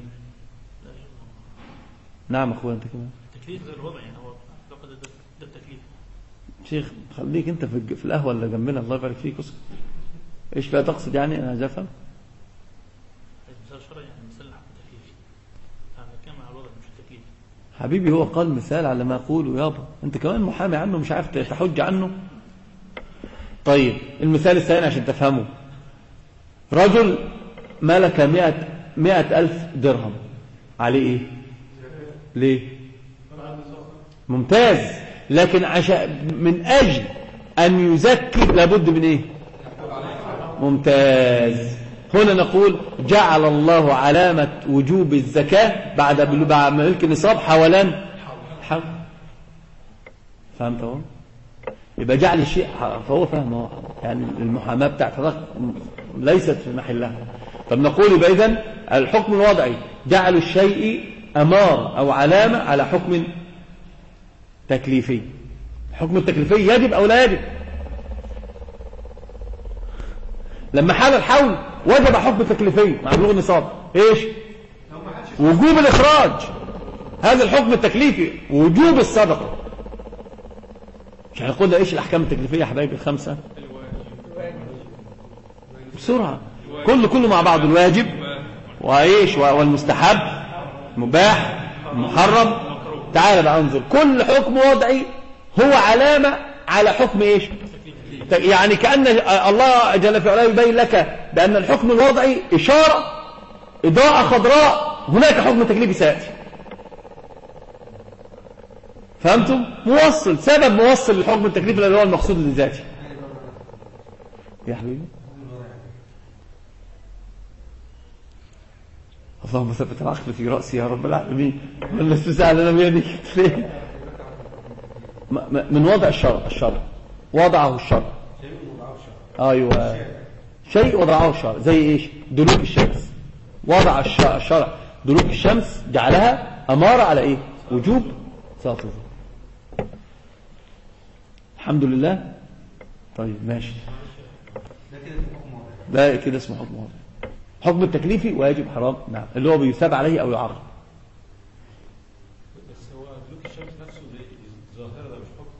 نعم اخويا انت كمان تكليف غير وضعي، يعني هو فقد ده التكليف. شيخ خليك انت في في القهوه اللي جنبنا، الله يبارك فيك. اسكت. ايش بقى تقصد يعني؟ انا عايز افهم. مثال شرعي، يعني مثال حق تكليفي، يعني كان على الوضع مش التكليف. حبيبي هو قال مثال على ما اقوله يابا، انت كمان محامي عنه مش عارف تحج عنه. طيب المثال الثاني عشان تفهمه، رجل ملك مئة مئة ألف درهم، عليه ايه؟ ليه؟ ممتاز. لكن عشان من أجل أن يزكي لابد من إيه؟ ممتاز. هنا نقول جعل الله علامة وجوب الزكاة بعد بعد ملك النصاب حولان حول. فهمت هو؟ يبقى جعل الشيء، فهو فهم يعني المحاماة بتاعت حضرتك ليست في محلها. فبنقول يبقى إذن الحكم الوضعي جعل الشيء أمار أو علامة على حكم تكليفي. الحكم التكليفي يجب أو لا يجب؟ لما حال الحول وجب حكم تكليفي مع بلوغ النصاب، ايش؟ وجوب الإخراج، هذا الحكم التكليفي. وجوب الصدقة، مش هنقول ايش الأحكام التكليفية يا حبايبي الخمسة بسرعة؟ كله كله مع بعض، الواجب وايش والمستحب، مباح، محرم. تعال بقى انظر، كل حكم وضعي هو علامة على حكم ايش؟ يعني كأن الله جل في علاه يبين لك بأن الحكم الوضعي إشارة، إضاءة خضراء، هناك حكم تكليفي سيأتي. فهمتم؟ موصل، سبب موصل للحكم التكليفي اللي هو المقصود لذاته. يا حبيبي اللهم ثبت العقل في رأسي يا رب العالمين، ولا استزعل انا بيدي من وضع الشرع. الشرع وضعه الشرع، ايوه شيء وضعه الشرع. زي ايش؟ دلوك الشمس، وضع الشرع دلوك الشمس، جعلها اماره على ايه؟ وجوب صلاه الظهر. الحمد لله. طيب ماشي، ده كده اسمه حكم وضعي. حكم التكليفي واجب حرام، نعم، اللي هو بيثاب عليه او يعرض. بس هو دلوك الشمس نفسه ظاهره، ده مش حكم.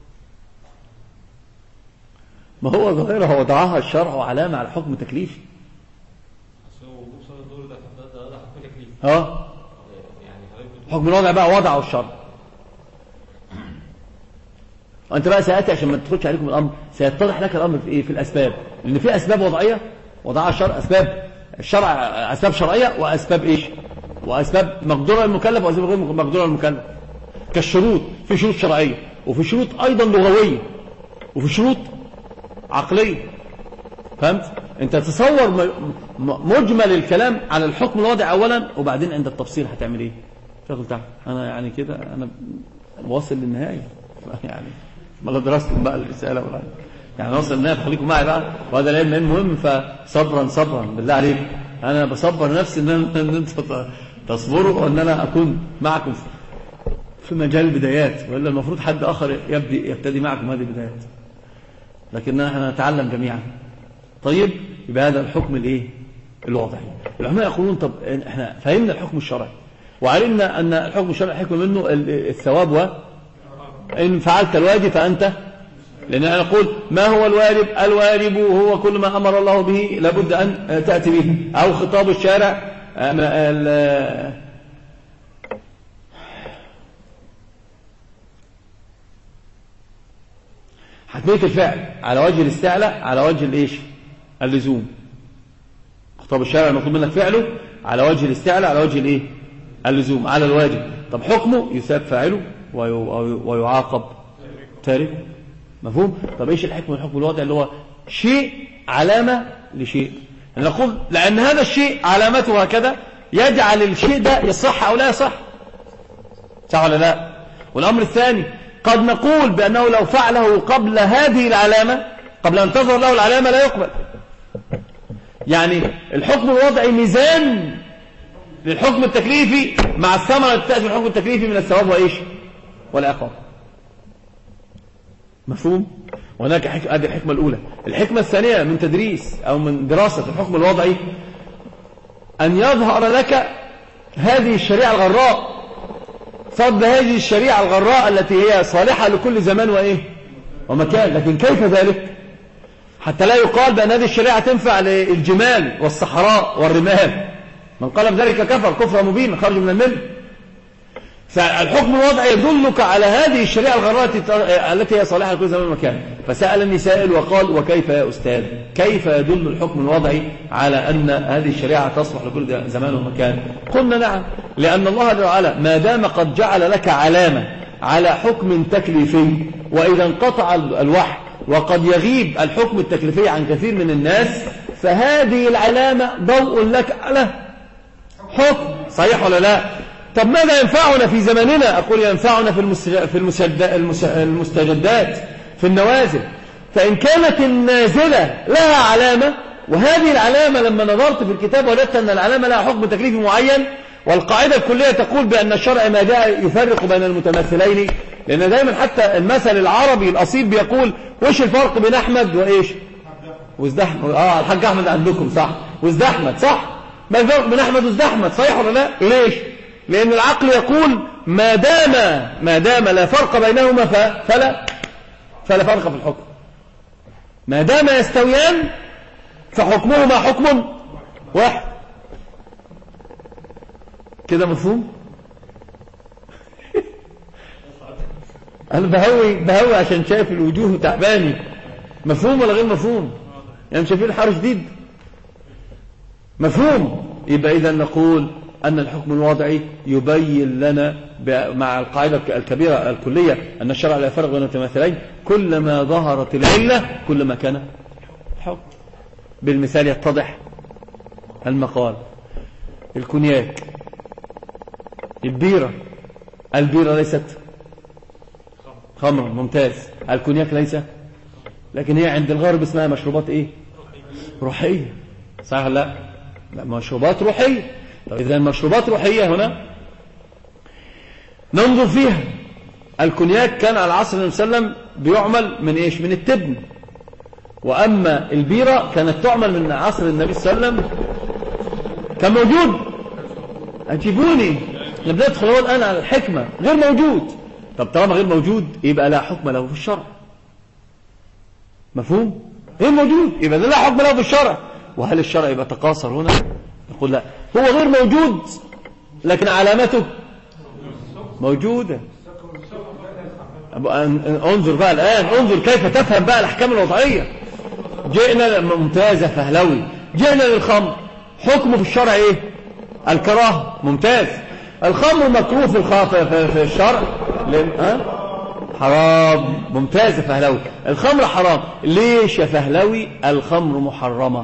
ما هو ظاهره، هو وضعها الشرع علامه على حكم تكليفي. بس هو وجوب صلاه الظهر ده ده حكم تكليفي. اه يعني حكم الوضع بقى وضعه الشرع. وانت بقى سياتي عشان ما تدخلش عليكم الامر، سيتضح لك الامر في ايه؟ في الاسباب، لان في اسباب وضعيه وضعها الشرع، اسباب الشرع، اسباب شرعيه واسباب ايش؟ واسباب مقدوره للمكلف واسباب غير مقدوره للمكلف. كالشروط، في شروط شرعيه وفي شروط ايضا لغويه وفي شروط عقليه. فهمت؟ انت تصور مجمل الكلام على الحكم الوضعي اولا، وبعدين عند التفصيل هتعمل ايه؟ تقول تعال انا يعني كده انا واصل للنهايه يعني ما درستم بقى الرساله ولا يعني نوصل للنهايه، خليكم معي بقى، وهذا العلم مهم، فصبرا صبرا بالله عليك. انا بصبر نفسي ان انتم تصبروا وان انا اكون معكم في مجال البدايات، والا المفروض حد اخر يبدي يبتدي معكم هذه البدايات، لكننا احنا نتعلم جميعا. طيب يبقى هذا الحكم الايه؟ الوضعي. العلماء يقولون طب احنا فهمنا الحكم الشرعي وعلمنا ان الحكم الشرعي حكم منه الثواب، وان فعلت الواجب فانت، لأننا نقول ما هو الواجب؟ الواجب هو كل ما أمر الله به لابد أن تأتي به، أو خطاب الشارع حتمية الفعل على وجه الاستعلاء، على وجه الايش؟ اللزوم. خطاب الشارع المطلوب منك فعله على وجه الاستعلاء، على وجه الايه؟ اللزوم، على الواجب. طب حكمه يثاب فاعله ويعاقب تاركه. مفهوم؟ طب ايش الحكم؟ الحكم الوضعي اللي هو شيء علامة لشيء، نقول لأن هذا الشيء علامته هكذا يجعل الشيء ده يصح أو لا يصح، صح ولا لا؟ والأمر الثاني قد نقول بأنه لو فعله قبل هذه العلامة، قبل أن تظهر له العلامة، لا يقبل. يعني الحكم الوضعي ميزان للحكم التكليفي مع الثمرة التي تأتي من الحكم التكليفي من الثواب وإيش والعقاب. مفهوم؟ وهناك حكمة، هذه الحكمة الأولى. الحكمة الثانية من تدريس أو من دراسة الحكم الوضعي أن يظهر لك هذه الشريعة الغراء، فضل هذه الشريعة الغراء التي هي صالحة لكل زمان وإيه ومكان. لكن كيف ذلك؟ حتى لا يقال بأن هذه الشريعة تنفع للجمال والصحراء والرمال، من قال بذلك كفر كفر مبين خرج من الملة. فالحكم الوضعي يدلك على هذه الشريعة الغراء التي هي صالحة لكل زمان ومكان. فسألني سائل وقال: وكيف يا أستاذ؟ كيف يدل الحكم الوضعي على أن هذه الشريعة تصلح لكل زمان ومكان؟ قلنا: نعم، لأن الله تعالى ما دام قد جعل لك علامة على حكم تكليفي، وإذا انقطع الوحي وقد يغيب الحكم التكليفي عن كثير من الناس، فهذه العلامة ضوء لك على حكم، صحيح ولا لا؟ طب ماذا ينفعنا في زماننا؟ أقول: ينفعنا في في المستجدات، في النوازل. فإن كانت النازلة لها علامة، وهذه العلامة لما نظرت في الكتاب وجدت أن العلامة لها حكم تكليفي معين، والقاعدة الكلية تقول بأن الشرع ما جاء يفرق بين المتماثلين، لأن دائما حتى المثل العربي الأصيل بيقول: وش الفرق بين أحمد وإيش وازدحمد؟ آه الحاج أحمد عندكم صح، وازدحمد صح. ما الفرق بين أحمد وازدحمد؟ صحيح ولا لا؟ ليش؟ لأن العقل يقول ما دام ما دام لا فرق بينهما فلا فلا فرق في الحكم. ما دام يستويان فحكمهما حكم واحد. كده مفهوم؟ أنا بهوي بهوي عشان شايف الوجوه تعباني. مفهوم ولا غير مفهوم؟ يعني شايفين الحر شديد؟ مفهوم؟ يبقى إذا نقول أن الحكم الوضعي يبين لنا مع القاعدة الكبيرة الكلية أن الشرع لا يفرق بين المتماثلين، كلما ظهرت العلة كلما كان حكم. بالمثال يتضح المقال: الكونياك، البيرة. البيرة ليست خمر، ممتاز. الكونياك ليس، لكن هي عند الغرب اسمها مشروبات ايه؟ روحية، صحيح لا؟ لا، مشروبات روحية. طيب إذا المشروبات روحية هنا ننظر فيها. الكونياك كان على العصر النبي صلى الله عليه وسلم بيعمل من ايش؟ من التبن. وأما البيرة كانت تعمل من عصر النبي صلى الله عليه وسلم، كان موجود. أجيبوني، نبدأ ندخل الآن على الحكمة. غير موجود. طب طالما غير موجود يبقى لا حكم له في الشرع. مفهوم؟ غير موجود يبقى لا حكم له في الشرع. وهل الشرع يبقى تقاصر هنا؟ نقول لا، هو غير موجود لكن علامته موجودة. انظر بقى الآن، انظر كيف تفهم بقى الأحكام الوضعية. جئنا ممتازة فهلوي، جئنا للخمر، حكمه في الشرع ايه؟ الكراهة، ممتاز. الخمر مكروه في الخاطئ في الشرع ها؟ حرام، ممتاز فهلوي. الخمر حرام، ليش يا فهلوي؟ الخمر محرمة.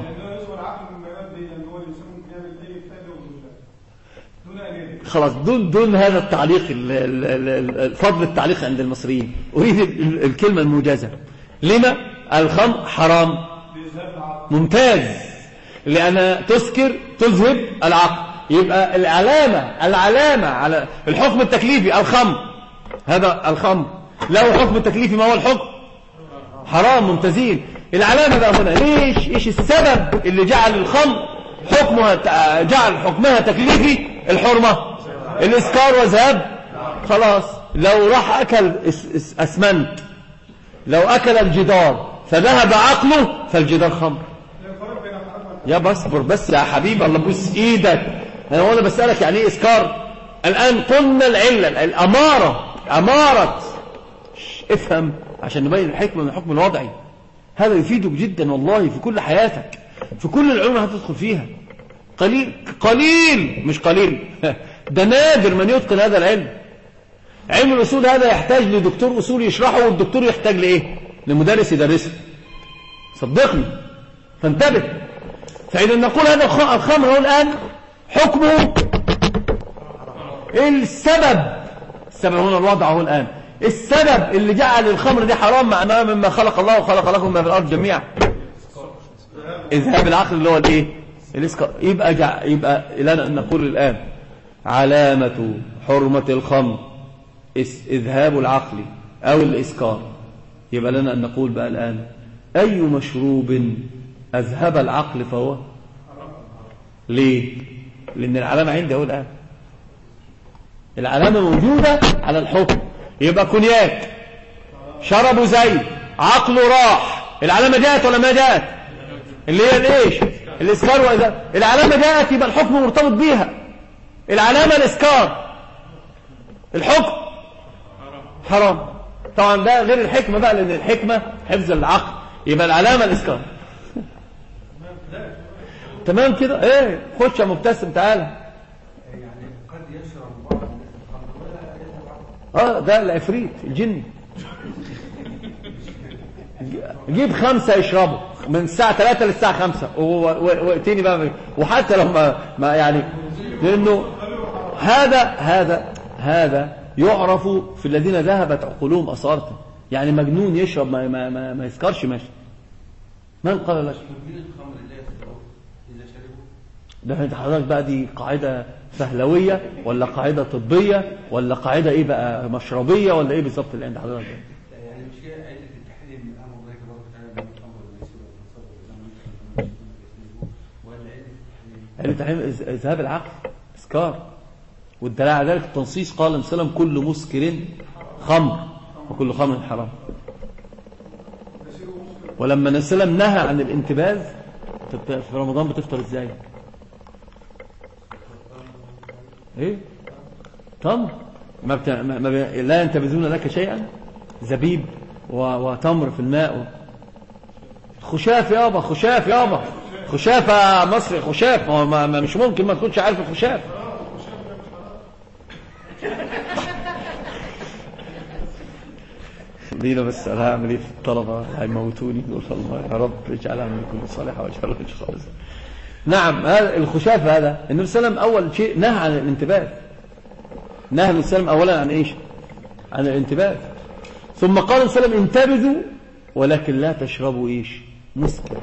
خلاص، دون دون هذا التعليق، الفضل التعليق عند المصريين، أريد الكلمة الموجزة. لما الخمر حرام؟ ممتاز، لأنها تسكر، تذهب العقل. يبقى العلامة العلامة على الحكم التكليفي الخمر، هذا الخمر له حكم تكليفي. ما هو الحكم؟ حرام، ممتازين. العلامة بقى هنا ليش؟ ايش السبب اللي جعل الخمر حكمها جعل حكمها تكليفي؟ الحرمة، الإسكار وذهاب. خلاص، لو راح أكل أسمنت، لو أكل الجدار فذهب عقله فالجدار خمر. يا بصبر بس يا حبيبي، الله بوس ايدك. انا وانا بسألك يعني ايه اسكار. الان قلنا العلة الامارة، امارة. افهم عشان نبين الحكمة من الحكم الوضعي. هذا يفيدك جدا والله في كل حياتك، في كل العلوم هتدخل فيها. قليل قليل مش قليل ده نادر من يتقن هذا العلم. علم الاصول هذا يحتاج لدكتور اصول يشرحه، والدكتور يحتاج لايه؟ لمدرس يدرسه. صدقني، فانتبه. فإذا نقول هذا الخمر الآن حكمه السبب. السبب هنا الوضع هو الآن السبب اللي جعل الخمر دي حرام معناه مما خلق الله وخلق لكم ما في الأرض جميعا. إذهاب العقل اللي هو الإيه؟ الإسكار. يبقى جع... يبقى لنا أن نقول الآن علامة حرمة الخمر إذهاب العقل أو الإسكار. يبقى لنا أن نقول بقى الآن أي مشروب أذهب العقل فهو ليه؟ لأن العلامة عندي أهو الآن العلامة موجودة على الحكم. يبقى كونياك شربوا زي عقله راح، العلامة جاءت ولا ما جاءت؟ اللي هي الايش؟ الاسكار. وإذا العلامة جاءت يبقى الحكم مرتبط بيها. العلامة الاسكار، الحكم حرام. طبعا ده غير الحكمة بقى، لأن الحكمة حفظ العقل. يبقى العلامة الاسكار. تمام كده؟ ايه خش يا مبتسم تعالى. اه ده العفريت الجني. جيب خمسة يشربوا من الساعة ثلاثة للساعة خمسة وقتيني بقى. وحتى لو ما, ما يعني لأنه هذا هذا هذا يعرف في الذين ذهبت عقولهم أصارة. يعني مجنون يشرب ما, ما, ما, ما يسكرش ماشي. من قال لك ده؟ انت حضرتك بقى دي قاعدة فهلوية ولا قاعدة طبية ولا قاعدة ايه بقى مشربية ولا ايه بالظبط اللي عند حضرتك؟ يعني مش كده عيلة التحريم من امر الله تبارك وتعالى من الامر والميسر والنصر ولا عيلة التحريم؟ عيلة التحريم اذهاب العقل اسكار. والدليل على ذلك التنصيص قال النبي صلى الله عليه وسلم كل مسكر خمر وكل خمر حرام. ولما النبي صلى الله عليه وسلم نهى عن الانتباذ في رمضان بتفطر ازاي؟ ايه تمر ما, بت... ما ب... لا ينتبذون لك شيئا. زبيب و... وتمر في الماء. خشاف يابا خشاف يابا خشاف مصري خشاف. ما... ما مش ممكن ما تكونش عارف الخشاف. لينا بس انا هعمل ايه في الطلبه هيموتوني دول. الله يا رب اجعلها من كل صالحه واجعلها من خالص. نعم هذا الخشاف هذا النبي صلى الله عليه وسلم أول شيء نهى عن الانتباه. نهى النبي صلى الله عليه وسلم أولا عن إيش؟ عن الانتباه. ثم قال النبي صلى الله عليه وسلم انتبذوا ولكن لا تشربوا إيش؟ مسكر.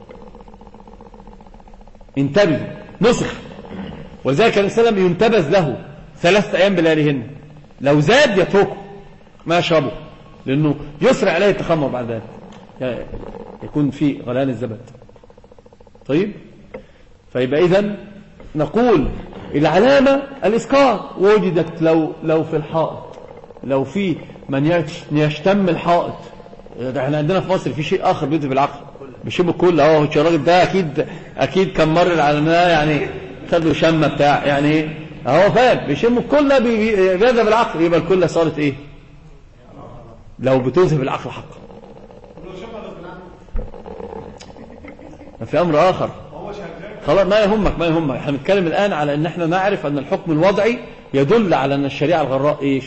انتبذوا نسخ. وذلك النبي صلى الله عليه وسلم ينتبذ له ثلاثة أيام بلياليهن. لو زاد يتركه ما يشربه لأنه يسرع عليه التخمر بعد ذلك يعني يكون في غليان الزبد. طيب فيبقى إذن نقول العلامة الإسكار وجدت لو لو في الحائط، لو في من يشتم الحائط. احنا عندنا في مصر في شيء آخر بيضرب العقل بيشم الكل. اهو الراجل ده أكيد أكيد كان مر على يعني خدوا شمة بتاع يعني اهو فاهم بيشم الكل بيذهب العقل. يبقى الكل صارت إيه لو بتذهب العقل حقا. في أمر آخر خلاص ما يهمك ما يهمك. احنا بنتكلم الآن على ان احنا نعرف ان الحكم الوضعي يدل على ان الشريعة الغراء ايش؟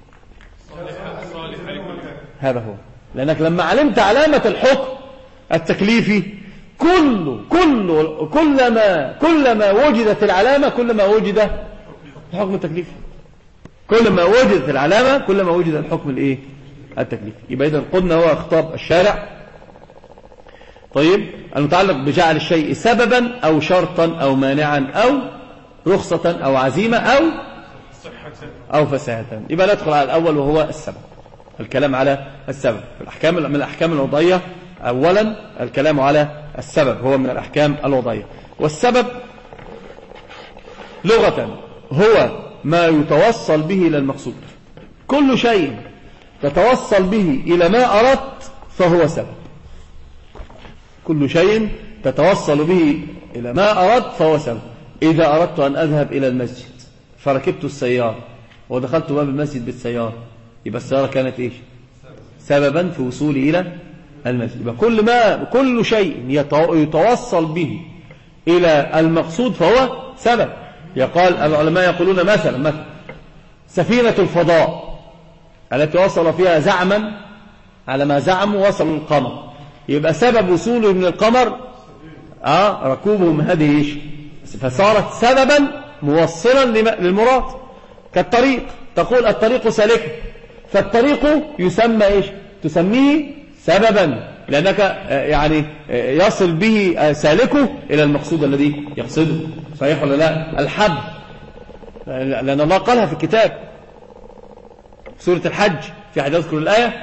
هذا هو. لانك لما علمت علامة الحكم التكليفي كله كله كلما كلما وجدت العلامة كلما وجد الحكم التكليفي. كلما وجدت العلامة كلما وجد الحكم الايه التكليفي. يبقى اذا قلنا هو خطاب الشارع. طيب المتعلق بجعل الشيء سببا أو شرطا أو مانعا أو رخصة أو عزيمة أو أو فسادا. يبقى ندخل على الأول وهو السبب. الكلام على السبب في الأحكام من الأحكام الوضعية. أولا الكلام على السبب هو من الأحكام الوضعية. والسبب لغة هو ما يتوصل به إلى المقصود. كل شيء تتوصل به إلى ما أردت فهو سبب. كل شيء تتوصل به إلى ما أردت فهو سبب. إذا أردت أن أذهب إلى المسجد فركبت السيارة ودخلت باب المسجد بالسيارة يبقى السيارة كانت إيش؟ سببا في وصولي إلى المسجد. يبقى كل ما كل شيء يتوصل به إلى المقصود فهو سبب. يقال العلماء يقولون مثلا مثلا سفينة الفضاء التي وصل فيها زعما على ما زعموا وصلوا القمر. يبقى سبب وصوله من القمر آه ركوبهم هذه إيش؟ فصارت سببا موصلا للمراد. كالطريق، تقول الطريق سالك، فالطريق يسمى إيش؟ تسميه سببا، لأنك يعني يصل به سالكه إلى المقصود الذي يقصده. صحيح ولا لا؟ الحب، لأن الله قالها في الكتاب سورة الحج، في حد يذكر الآية؟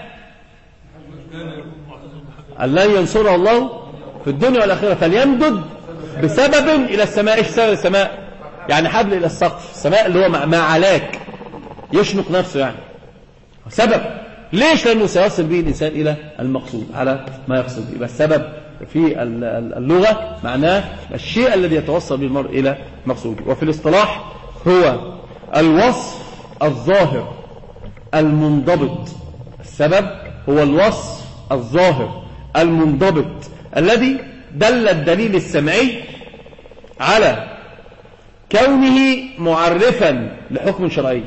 أن ينصره الله في الدنيا والآخرة فليمدد بسبب إلى السماء. إيش سبب السماء؟ يعني حبل إلى السقف. السماء اللي هو ما علاك، يشنق نفسه يعني سبب. ليش؟ لأنه سيصل به الإنسان إلى المقصود على ما يقصد. يبقى السبب في اللغة معناه الشيء الذي يتوصل به المرء إلى مقصوده. وفي الاصطلاح هو الوصف الظاهر المنضبط. السبب هو الوصف الظاهر المنضبط الذي دل الدليل السمعي على كونه معرفا لحكم شرعي.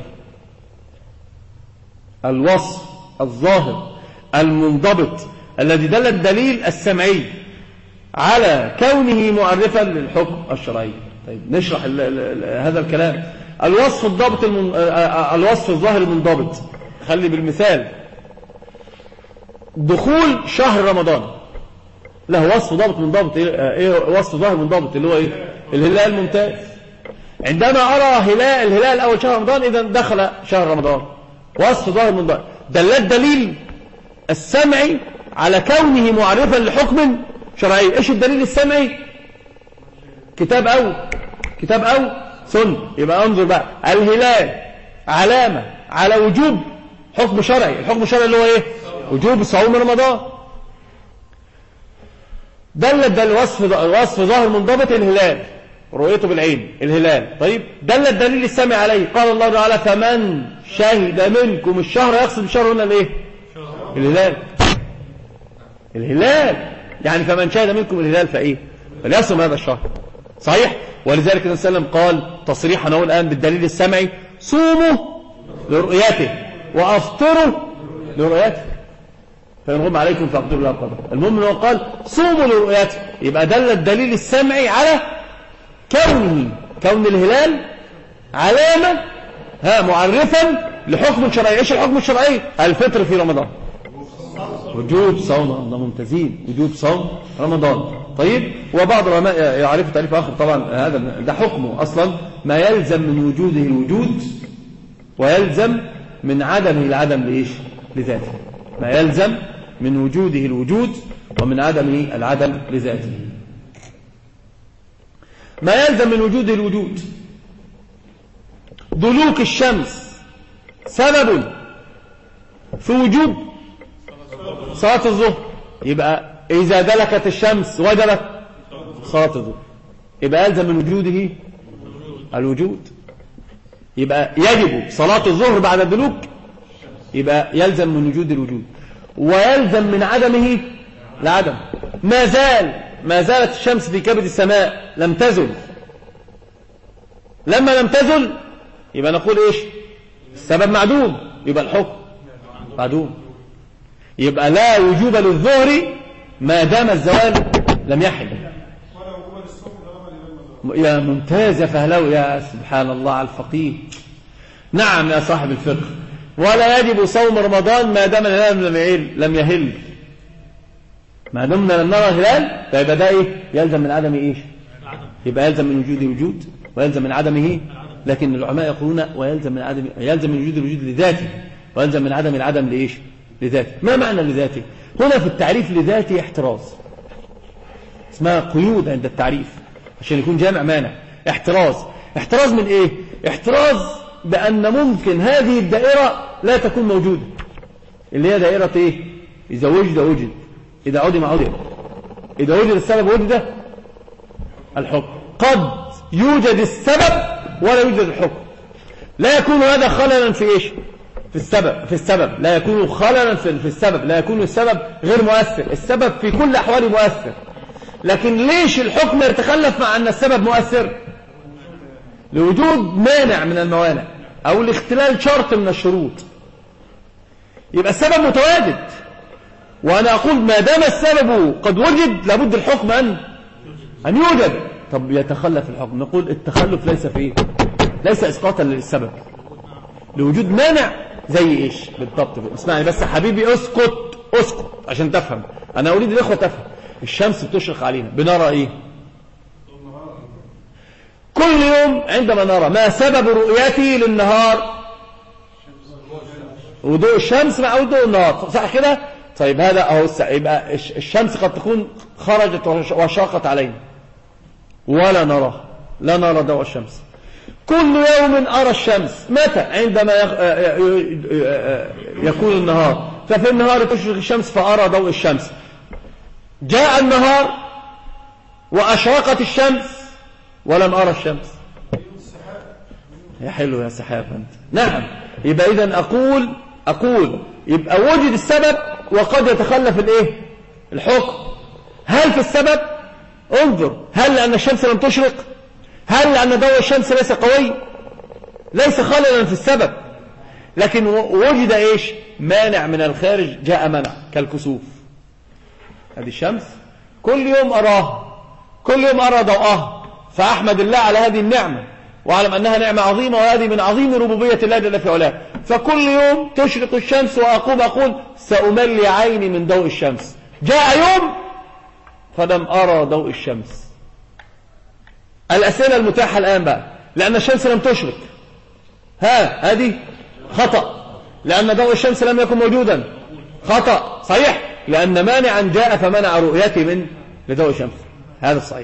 الوصف الظاهر المنضبط الذي دل الدليل السمعي على كونه معرفا للحكم الشرعي. طيب نشرح ال ال ال هذا الكلام. الوصف الضابط المن... الوصف الظاهر المنضبط، خلي بالمثال دخول شهر رمضان له وصف ضابط منضبط. ايه وصف ظاهر منضبط؟ اللي هو ايه؟ الهلال الممتاز. عندما ارى هلال الهلال اول شهر رمضان اذا دخل شهر رمضان، وصف ظاهر منضبط. دل الدليل السمعي على كونه معرفا لحكم شرعي. ايش الدليل السمعي؟ كتاب او كتاب او سنة. يبقى انظر بقى، الهلال علامة على وجوب حكم شرعي. الحكم الشرعي اللي هو ايه؟ وجوب صوم رمضان. دل الدليل وصف وصف ظاهر منضبط الهلال، رؤيته بالعين الهلال. طيب دل الدليل السمعي عليه، قال الله تعالى فمن شهد منكم الشهر. يقصد الشهر هنا الايه؟ الهلال. الهلال يعني فمن شهد منكم الهلال فايه؟ فليصم هذا الشهر. صحيح. ولذلك النبي صلى الله عليه وسلم قال تصريحا هو الآن بالدليل السمعي صوموا لرؤيته وافطروا لرؤيته فإن غم عليكم فاقدروا له القدر. المهم انه قال صوموا لرؤيته. يبقى دل الدليل السمعي على كونه كون الهلال علامة ها معرفا لحكم شرعي. ايش الحكم الشرعي؟ الفطر في رمضان، وجوب صوم رمضان. ممتازين، وجوب صوم رمضان. طيب وبعض العلماء يعرف تعريف آخر طبعا، هذا ده حكمه أصلا ما يلزم من وجوده الوجود ويلزم من عدمه العدم لإيش؟ لذاته. ما يلزم من وجوده الوجود ومن عدمه العدم لذاته. ما يلزم من وجوده الوجود، دلوك الشمس سبب في وجوب صلاة الظهر. يبقى إذا دلكت الشمس وجبت صلاة الظهر، يبقى يلزم من وجوده الوجود. يبقى يجب صلاة الظهر بعد الدلوك، يبقى يلزم من وجود الوجود، ويلزم من عدمه العدم. ما زال ما زالت الشمس في كبد السماء لم تزل. لما لم تزل يبقى نقول إيش؟ السبب معدوم، يبقى الحكم معدوم. يبقى لا وجوب للظهر ما دام الزوال لم يحل. يا ممتاز يا فهلوي، يا سبحان الله على الفقيه. نعم يا صاحب الفقه. ولا يجب صوم رمضان ما دام الهلال لم يهل لم يهل ما دمنا لم نرى الهلال، فيبقى ده ايه؟ يلزم من عدم ايش؟ يبقى يلزم من وجود الوجود ويلزم من عدمه. لكن العلماء يقولون ويلزم من عدم يلزم من وجود الوجود لذاته، ويلزم من عدم العدم لايش؟ لذاته. ما معنى لذاته؟ هنا في التعريف لذاته احتراز، اسمها قيود عند التعريف عشان يكون جامع مانع. احتراز. احتراز من ايه؟ احتراز بأن ممكن هذه الدائرة لا تكون موجودة، اللي هي دائرة ايه؟ إذا وجد وجد، إذا عدم عدم، إذا وجد السبب وجد الحكم. قد يوجد السبب ولا يوجد الحكم. لا يكون هذا خللا في ايش؟ في السبب. في السبب لا يكون خللا في السبب، لا يكون السبب غير مؤثر. السبب في كل أحواله مؤثر، لكن ليش الحكم يتخلف مع أن السبب مؤثر؟ لوجود مانع من الموانع أو لاختلال شرط من الشروط. يبقى السبب متواجد، وأنا أقول ما دام السبب قد وجد لابد الحكم أن أن يوجد. طب يتخلف الحكم، نقول التخلف ليس في إيه؟ ليس إسقاطا للسبب، لوجود مانع. زي إيش بالضبط؟ اسمعني بس حبيبي، اسكت اسكت عشان تفهم. أنا أريد الإخوة تفهم. الشمس بتشرق علينا، بنرى إيه؟ كل يوم عندما نرى، ما سبب رؤيتي للنهار؟ وضوء الشمس مع وضوء النهار، صح كده؟ طيب هذا أهو. يبقى الشمس قد تكون خرجت وشاقت علينا ولا نرى، لا نرى ضوء الشمس. كل يوم أرى الشمس. متى؟ عندما يكون النهار، ففي النهار تشرق الشمس فأرى ضوء الشمس. جاء النهار وأشرقت الشمس ولم أرى الشمس. يا حلو يا سحاب أنت. نعم. يبقى إذن أقول أقول يبقى وجد السبب وقد يتخلف الإيه؟ الحكم. هل في السبب؟ انظر، هل لأن الشمس لم تشرق؟ هل لأن ضوء الشمس ليس قوي؟ ليس خللا في السبب، لكن وجد إيش؟ مانع من الخارج، جاء منع كالكسوف. هذه الشمس كل يوم أراها، كل يوم أرى ضوءها، فأحمد الله على هذه النعمة وأعلم أنها نعمة عظيمة، وهذه من عظيم ربوبية الله جل في علاه. فكل يوم تشرق الشمس وأقوم أقول سأملي عيني من ضوء الشمس. جاء يوم فلم أرى ضوء الشمس. الأسئلة المتاحة الآن بقى، لأن الشمس لم تشرق، ها هذه خطأ. لأن ضوء الشمس لم يكن موجودا، خطأ. صحيح، لأن مانعا جاء فمنع رؤيتي من لضوء الشمس، هذا الصحيح.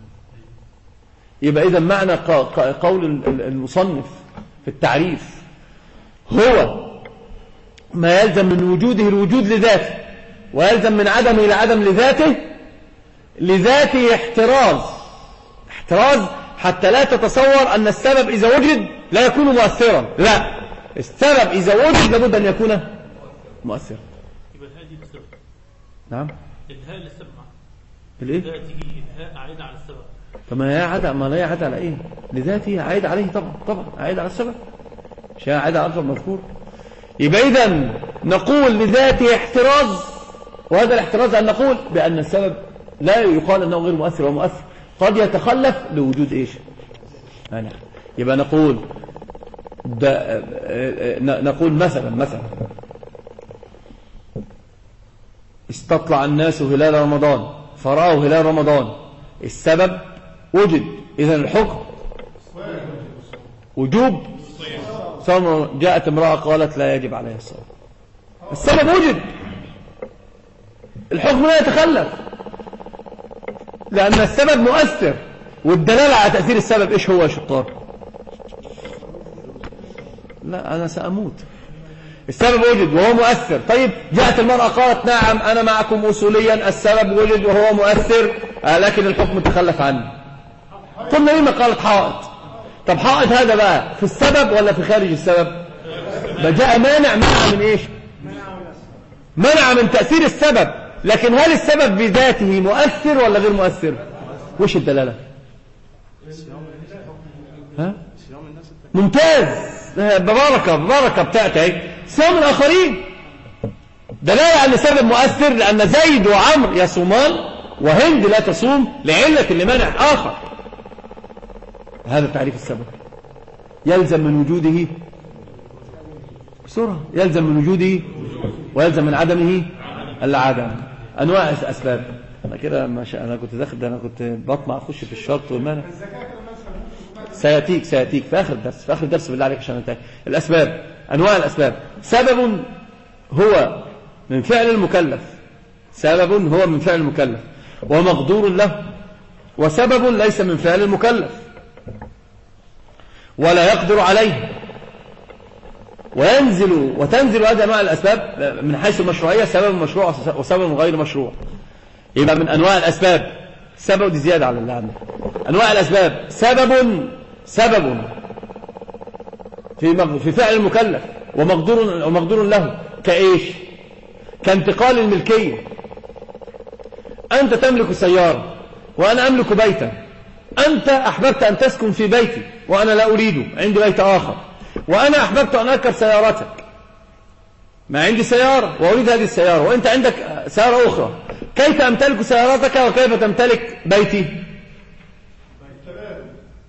يبقى إذا معنى قول المصنف في التعريف هو ما يلزم من وجوده الوجود لذاته، ويلزم من عدمه إلى عدم لذاته. لذاته احتراز، احتراز حتى لا تتصور أن السبب إذا وجد لا يكون مؤثرا. لا، السبب إذا وجد لابد أن يكون مؤثرا. يبقى هذه السبب. نعم. الهاء للسبب. الايه؟ ذاته الهاء عائدة على السبب. فما هي عادة، ما لا عادة على ايه؟ لذاته عائد عليه طبعا، طبعا عائد على السبب، شيء عائد على الألفظ مذكور. يبقى إذن نقول لذاته احتراز، وهذا الاحتراز أن نقول بأن السبب لا يقال أنه غير مؤثر ومؤثر، قد يتخلف لوجود إيش؟ مانع. يبقى نقول نقول مثلا مثلا استطلع الناس هلال رمضان فرأوا هلال رمضان، السبب وجد، إذن الحكم وجوب صوم. جاءت امرأة قالت لا يجب عليها الصوم، السبب وجد، الحكم لا يتخلف، لأن السبب مؤثر. والدلالة على تأثير السبب إيش هو يا شطار؟ لا أنا سأموت. السبب وجد وهو مؤثر. طيب جاءت المرأة قالت نعم أنا معكم أصوليا، السبب وجد وهو مؤثر، آه لكن الحكم تخلف عنه. قلنا لما قالت حائط. طب حائط هذا بقى في السبب ولا في خارج السبب؟ فجاء مانع، منع من إيش؟ منع من تأثير السبب. لكن هل السبب بذاته مؤثر ولا غير مؤثر؟ وش الدلالة؟ ها؟ ممتاز، ببركة ببركة بتاعتك صيام الآخرين دلالة على السبب مؤثر، لأن زيد وعمر يصومان وهند لا تصوم لعلة لمنع آخر. هذا تعريف السبب. يلزم من وجوده بسرعة، يلزم من وجوده ويلزم من عدمه العدم. أنواع الأسباب. أنا كده ما شاء أنا كنت داخل ده، أنا كنت بطمع أخش في الشرط والمانع. سيأتيك سيأتيك في آخر الدرس، في آخر الدرس بالله عليك عشان انتهي. الأسباب، أنواع الأسباب. سبب هو من فعل المكلف، سبب هو من فعل المكلف ومقدور له، وسبب ليس من فعل المكلف ولا يقدر عليه. وينزل وتنزل هذه أنواع الأسباب من حيث المشروعية، سبب مشروع وسبب غير مشروع. يبقى من أنواع الأسباب سبب، دي زيادة على اللي عندنا. أنواع الأسباب سبب سبب في في فعل المكلف ومقدور ومقدور له، كإيش؟ كانتقال الملكية. أنت تملك سيارة وأنا أملك بيتا، أنت أحببت أن تسكن في بيتي وأنا لا أريده، عندي بيت آخر، وأنا أحببت أن أركب سيارتك، ما عندي سيارة وأريد هذه السيارة وأنت عندك سيارة أخرى، كيف أمتلك سيارتك وكيف تمتلك بيتي؟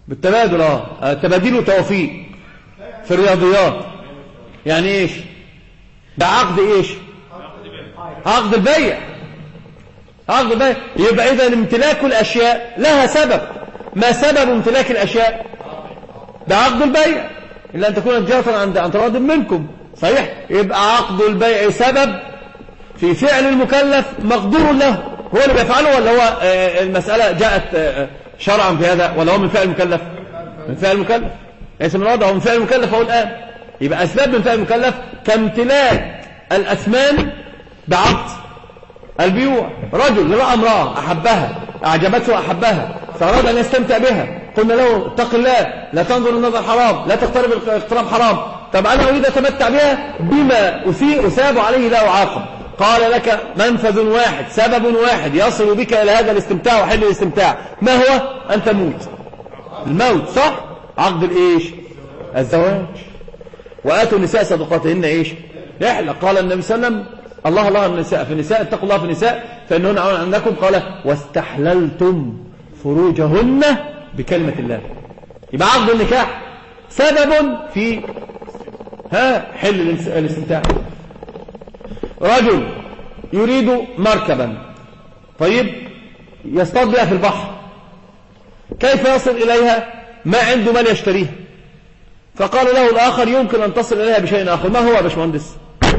بالتبادل. اه تباديل وتوافيق في الرياضيات. يعني ايش؟ ده عقد ايش؟ عقد البيع. عقد البيع. يبقى اذا امتلاك الاشياء لها سبب. ما سبب امتلاك الاشياء؟ ده عقد البيع، الا ان تكون تجارة عند عن تراض منكم. صحيح. يبقى عقد البيع سبب في فعل المكلف مقدور له، هو اللي بيفعله ولا هو المسألة جاءت شرعا في هذا، ولا هو من فعل المكلف؟ من فعل المكلف. ليس من وضعه، من فعل المكلف هو الآن. يبقى أسباب من فعل المكلف كامتلاك الأثمان بعقد البيوع. رجل رأى امرأة أحبها، أعجبته أحبها، فأراد أن يستمتع بها، قلنا له اتق الله، لا تنظر النظر حرام، لا تقترب الاقتراب حرام. طب أنا أريد أتمتع بها بما أثير أثاب عليه لا أعاقب. قال لك منفذ واحد، سبب واحد يصل بك إلى هذا الاستمتاع وحل الاستمتاع، ما هو؟ أن تموت. الموت. صح. عقد الإيش؟ الزواج. وآتوا النساء صدقاتهن إيش؟ رحلة. قال النبي صلى الله عليه وسلم الله الله النساء في النساء، اتقوا الله في النساء فإنهن عون عندكم. قال واستحللتم فروجهن بكلمة الله. يبقى عقد النكاح سبب في ها حل الاستمتاع. رجل يريد مركبا، طيب، يصطاد بها في البحر، كيف يصل إليها؟ ما عنده مال يشتريها. فقال له الآخر يمكن أن تصل إليها بشيء آخر. ما هو يا باشمهندس؟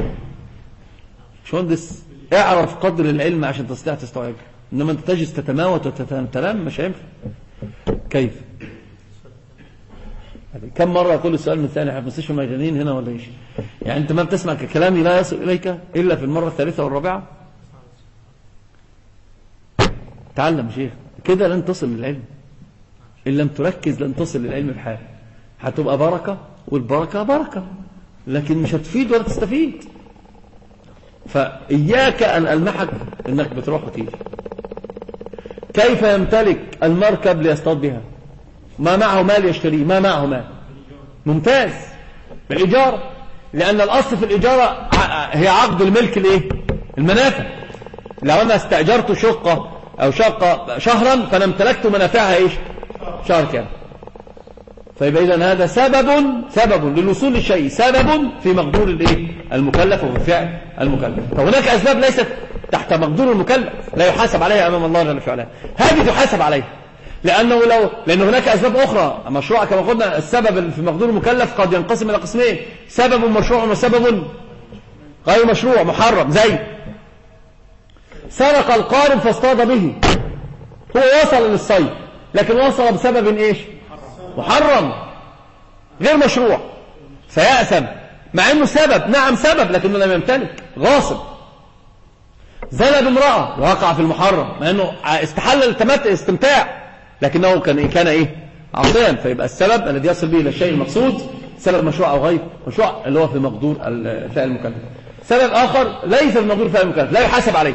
باشمهندس اعرف قدر العلم عشان تستطيع تستوعب، إنما أنت تجلس تتماوت وتتلم مش هينفع. كيف؟ كم مرة أقول السؤال من ثاني؟ احنا في مستشفى المجانين هنا ولا إيش؟ يعني أنت ما بتسمع كلامي لا يصل إليك إلا في المرة الثالثة والرابعة. تعلم شيخ، كده لن تصل للعلم. إن لم تركز لن تصل للعلم بحال. هتبقى بركة، والبركة بركة، لكن مش هتفيد ولا تستفيد. فإياك أن ألمحك إنك بتروح وتيجي. كيف يمتلك المركب ليصطاد بها؟ ما معه مال يشتريه، ما معه مال. ممتاز. بالإجارة، لأن الأصل في الإجارة هي عقد الملك الإيه؟ المنافع. لو أنا استأجرت شقة أو شقة شهرا فأنا امتلكت منافعها إيش؟ شهر كامل. فيبقى إذن هذا سبب سبب للوصول للشيء، سبب في مقدور الإيه؟ المكلف وفي فعل المكلف. فهناك أسباب ليست تحت مقدور المكلف لا يحاسب عليها أمام الله جل وعلا، هذه تحاسب عليها، لأنه لو لأن هناك أسباب أخرى مشروع كما قلنا. السبب في مقدور المكلف قد ينقسم إلى قسمين: سبب مشروع وسبب غير مشروع محرم. زي سرق القارب فاصطاد به، هو وصل للصيد لكن وصل بسبب إيش؟ محرم غير مشروع، فيأثم مع أنه سبب. نعم سبب لكنه لم يمتلك. غاصب زنى بامرأة ووقع في المحرم مع أنه استحل الاستمتاع لكنه كان كان إيه؟ عصيا. فيبقى السبب الذي يصل به إلى الشيء المقصود سبب مشروع أو غير مشروع اللي هو في مقدور الفعل المكلف. سبب آخر ليس في مقدور الفعل المكلف لا يحاسب عليه.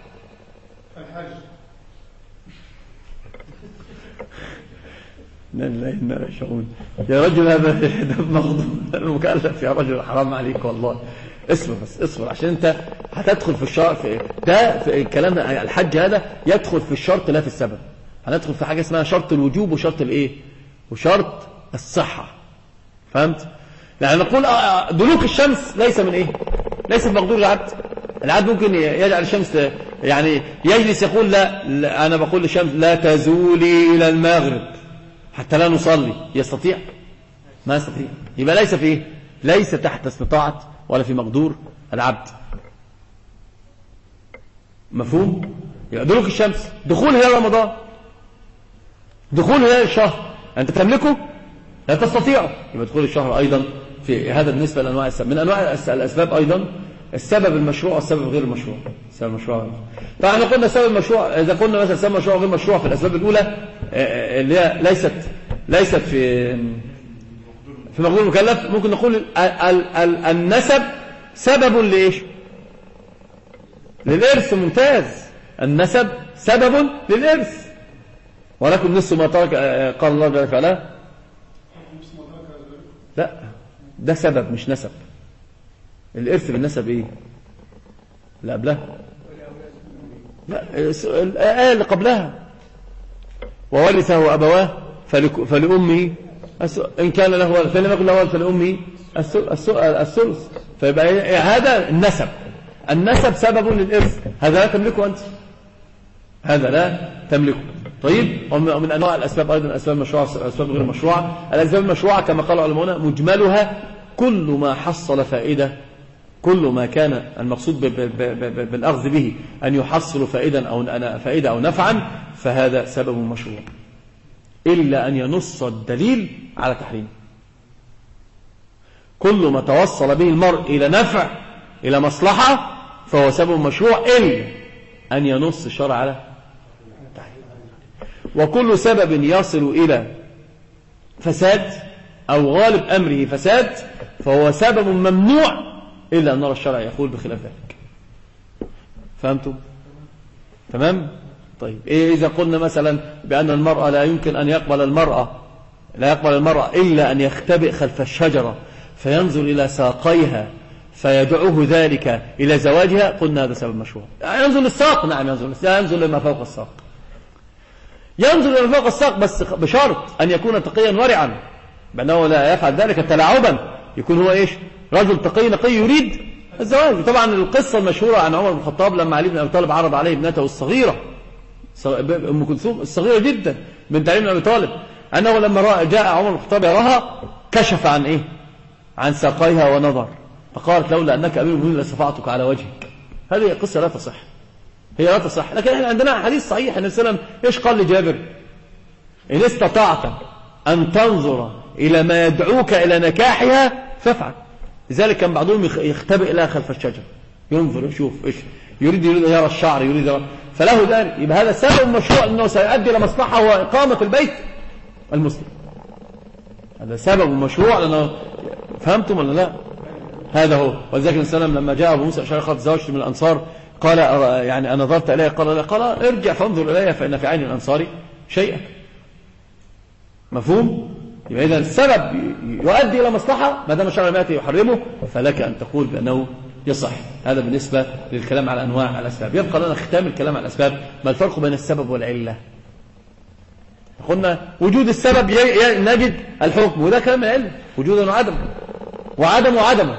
لا لا لا شعون يا رجل، هذا ده مقدور المكلف يا رجل، حرام عليك والله. اصبر بس اصبر، عشان انت هتدخل في الشرط في ده في الكلام. الحج هذا يدخل في الشرط لا في السبب. هندخل في حاجة اسمها شرط الوجوب وشرط الايه وشرط الصحة. فهمت؟ يعني نقول دلوك الشمس ليس من ايه؟ ليس من مقدور العبد. العبد ممكن يجعل الشمس يعني يجلس يقول لا, لا انا بقول للشمس لا تزولي الى المغرب حتى لا نصلي. يستطيع؟ ما يستطيع. يبقى ليس في ايه؟ ليس تحت استطاعة ولا في مقدور العبد. مفهوم؟ يبقى دلوك الشمس، دخول هلال رمضان، دخول هلال الشهر أنت تملكه؟ لا تستطيعه. يبقى دخول الشهر أيضا في هذا بالنسبة لأنواع السبب. من أنواع الأسباب أيضا السبب المشروع والسبب غير المشروع. السبب المشروع طبعا احنا قلنا السبب المشروع، إذا قلنا مثلا سبب مشروع غير مشروع في الأسباب الأولى اللي هي ليست ليست في في مقدور المكلف، ممكن نقول ال ال ال النسب سبب لإيش؟ للإرث. ممتاز. النسب سبب للإرث. ولكن نصف ما ترك قال الله جل وعلا. لا ده سبب مش نسب. الإرث بالنسب إيه؟ لا قبلها. لا الآية اللي قبلها وورثه أبواه فلأمه إن كان له ولد فإن لم يكن له ولد فلأمه الثلث. فيبقى هذا النسب. النسب سبب للإرث، هذا لا تملكه أنت، هذا لا تملكه. طيب، ومن أنواع الأسباب أيضا الأسباب المشروعة والأسباب غير المشروعة. الأسباب المشروعة كما قال العلماء مجملها كل ما حصل فائدة، كل ما كان المقصود بالأخذ به أن يحصل فائدة أو فائدة أو نفعا فهذا سبب مشروع، إلا أن ينص الدليل على تحريمه. كل ما توصل به المرء إلى نفع إلى مصلحة فهو سبب مشروع إلا أن ينص الشرع على تحريمه. وكل سبب يصل إلى فساد أو غالب أمره فساد فهو سبب ممنوع إلا أن نرى الشرع يقول بخلاف ذلك. فهمتم؟ تمام؟ طيب، إيه إذا قلنا مثلا بأن المرأة لا يمكن أن يقبل المرأة لا يقبل المرأة إلا أن يختبئ خلف الشجرة فينظر إلى ساقيها فيدعوه ذلك إلى زواجها، قلنا هذا سبب مشروع. ينظر للساق، نعم ينظر ينظر لما فوق الساق، ينظر لما فوق الساق، بس بشرط أن يكون تقيا ورعا، بأنه لا يفعل ذلك تلاعبا، يكون هو إيش؟ رجل تقي نقي يريد الزواج. طبعا القصة المشهورة عن عمر بن الخطاب لما علي بن أبي طالب عرض عليه ابنته الصغيرة أم كلثوم الصغيرة جدا بنت علي بن أبي طالب، أنه لما جاء عمر بن الخطاب يراها كشف عن إيه؟ عن ساقيها ونظر، فقالت لولا أنك أمير المؤمنين لصفعتك على وجهك. هذه قصة لا تصح، هي لا تصح. لكن احنا عندنا حديث صحيح أن السلام إيش قال لجابر؟ إن استطعت أن تنظر إلى ما يدعوك إلى نكاحها فافعل. لذلك كان بعضهم يختبئ لها خلف الشجر ينظر يشوف إيش يريد، يريد يرى الشعر، يريد يرى، فله ذلك. يبقى هذا سبب مشروع أنه سيؤدي إلى مصلحة هو إقامة البيت المسلم، هذا سبب مشروع. لأنه فهمتم ولا لا؟ هذا هو. ولذلك السلام لما جاء أبو موسى الأشعري قال تزوجت من الأنصار، قال يعني أنا نظرت إليه، قال لا، قال ارجع فانظر إليه فإن في عين الأنصار شيئا. مفهوم؟ يبقى إذا السبب يؤدي إلى مصلحة ما دام الشرع ما يأتي يحرمه فلك أن تقول بأنه يصح. هذا بالنسبة للكلام على أنواع الأسباب. يبقى لنا ختام الكلام على الأسباب. ما الفرق بين السبب والعلة؟ قلنا وجود السبب نجد الحكم، وده كلام العلم، وجودا وعدم وعدم وعدم.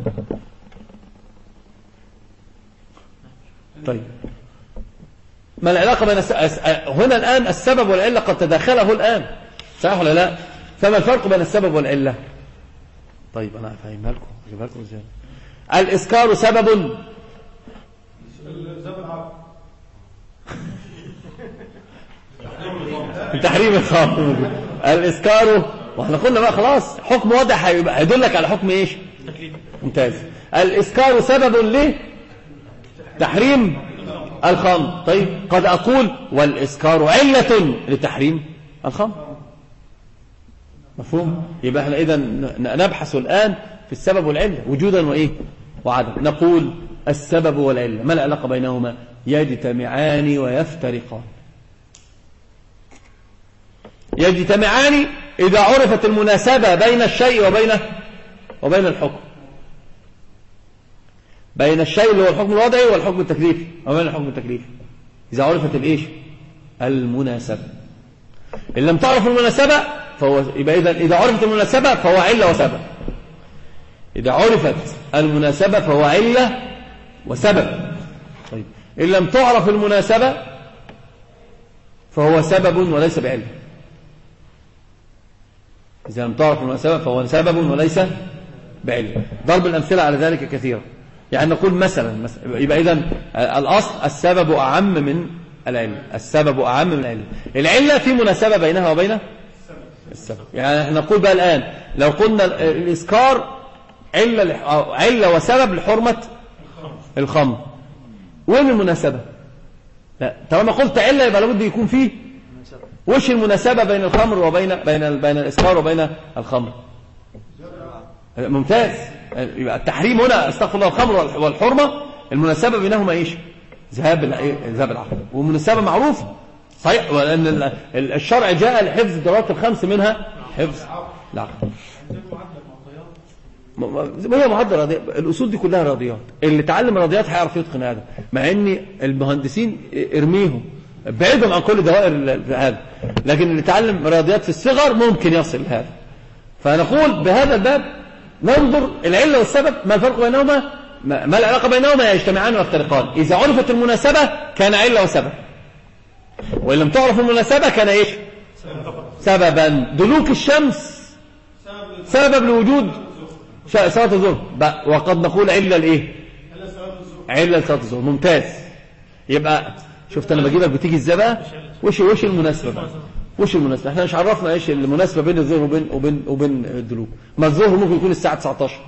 طيب، ما العلاقة بين الس... هنا الآن السبب والعلة قد تداخله الآن، صحيح ولا لا؟ فما الفرق بين السبب والعلة؟ طيب أنا أفهمها لكم، أجيبها لكم إزاي. الإسكار سبب تحريم الخمر. الإسكار، واحنا قلنا بقى خلاص حكم واضح هيدلك على حكم إيش؟ ممتاز. الإسكار سبب ليه؟ تحريم الخمر. طيب قد أقول والإسكار علة لتحريم الخمر. مفهوم؟ يبقى احنا إذا نبحث الآن في السبب والعلة وجودا وإيه؟ وعدم. نقول السبب والعلة ما العلاقة بينهما؟ يجتمعان ويفترقان. يجتمعان إذا عرفت المناسبة بين الشيء وبين وبين الحكم، بين الشيء اللي هو الحكم الوضعي والحكم التكليفي، وبين الحكم التكليفي إذا عرفت الإيش؟ المناسبة. إن لم تعرف المناسبة فهو يبقى إذا إذا عرفت المناسبة فهو علة وسبب. إذا عرفت المناسبة فهو علة وسبب. طيب إن لم تعرف المناسبة فهو سبب وليس بعلة. إذا لم تعرف المناسبة فهو سبب وليس بعلة. ضرب الأمثلة على ذلك كثيرا. يعني نقول مثلا, مثلا يبقى إذن الأصل السبب أعم من العلة. السبب أعم من العلة. العلة في مناسبة بينها وبين السبب. يعني احنا نقول بقى الآن لو قلنا الإسكار علة, علة وسبب لحرمة الخمر، وين المناسبة؟ لا، طالما قلت علة يبقى لابد يكون فيه وش المناسبة بين الخمر وبين بين بين الإسكار وبين الخمر؟ ممتاز. يبقى التحريم هنا استغفر الله الخمر والحرمة المناسبة بينهما ايش؟ ذهاب ذهاب العقل، والمناسبة معروفة صحيح، وأن الشرع جاء لحفظ الضرورات الخمس منها حفظ العقل. ما هي معدل رياضيات، الأصول دي كلها رياضيات. اللي تعلم رياضيات هيعرف يتقن هذا، مع ان المهندسين ارميهم بعيدهم عن كل دوائر هذا. لكن اللي يتعلم رياضيات في الصغر ممكن يصل لهذا. فنقول بهذا الباب ننظر العلة والسبب ما الفرق بينهما، ما العلاقة بينهما، يجتمعان ويفترقان. إذا عرفت المناسبة كان علة وسبب، وإن لم تعرف المناسبة كان إيش؟ سببا. دلوك الشمس سبب لوجود صلاة الظهر، وقد نقول علة الإيه؟ علة صلاة الظهر. ممتاز. يبقى شفت أنا بجيبك بتيجي إزاي بقى؟ وش وش المناسبة بقى؟ وش المناسبة؟ احنا مش عرفنا ايش المناسبة بين الظهر وبين وبين وبين الدلوك. ما الظهر ممكن يكون الساعة تسعة عشر.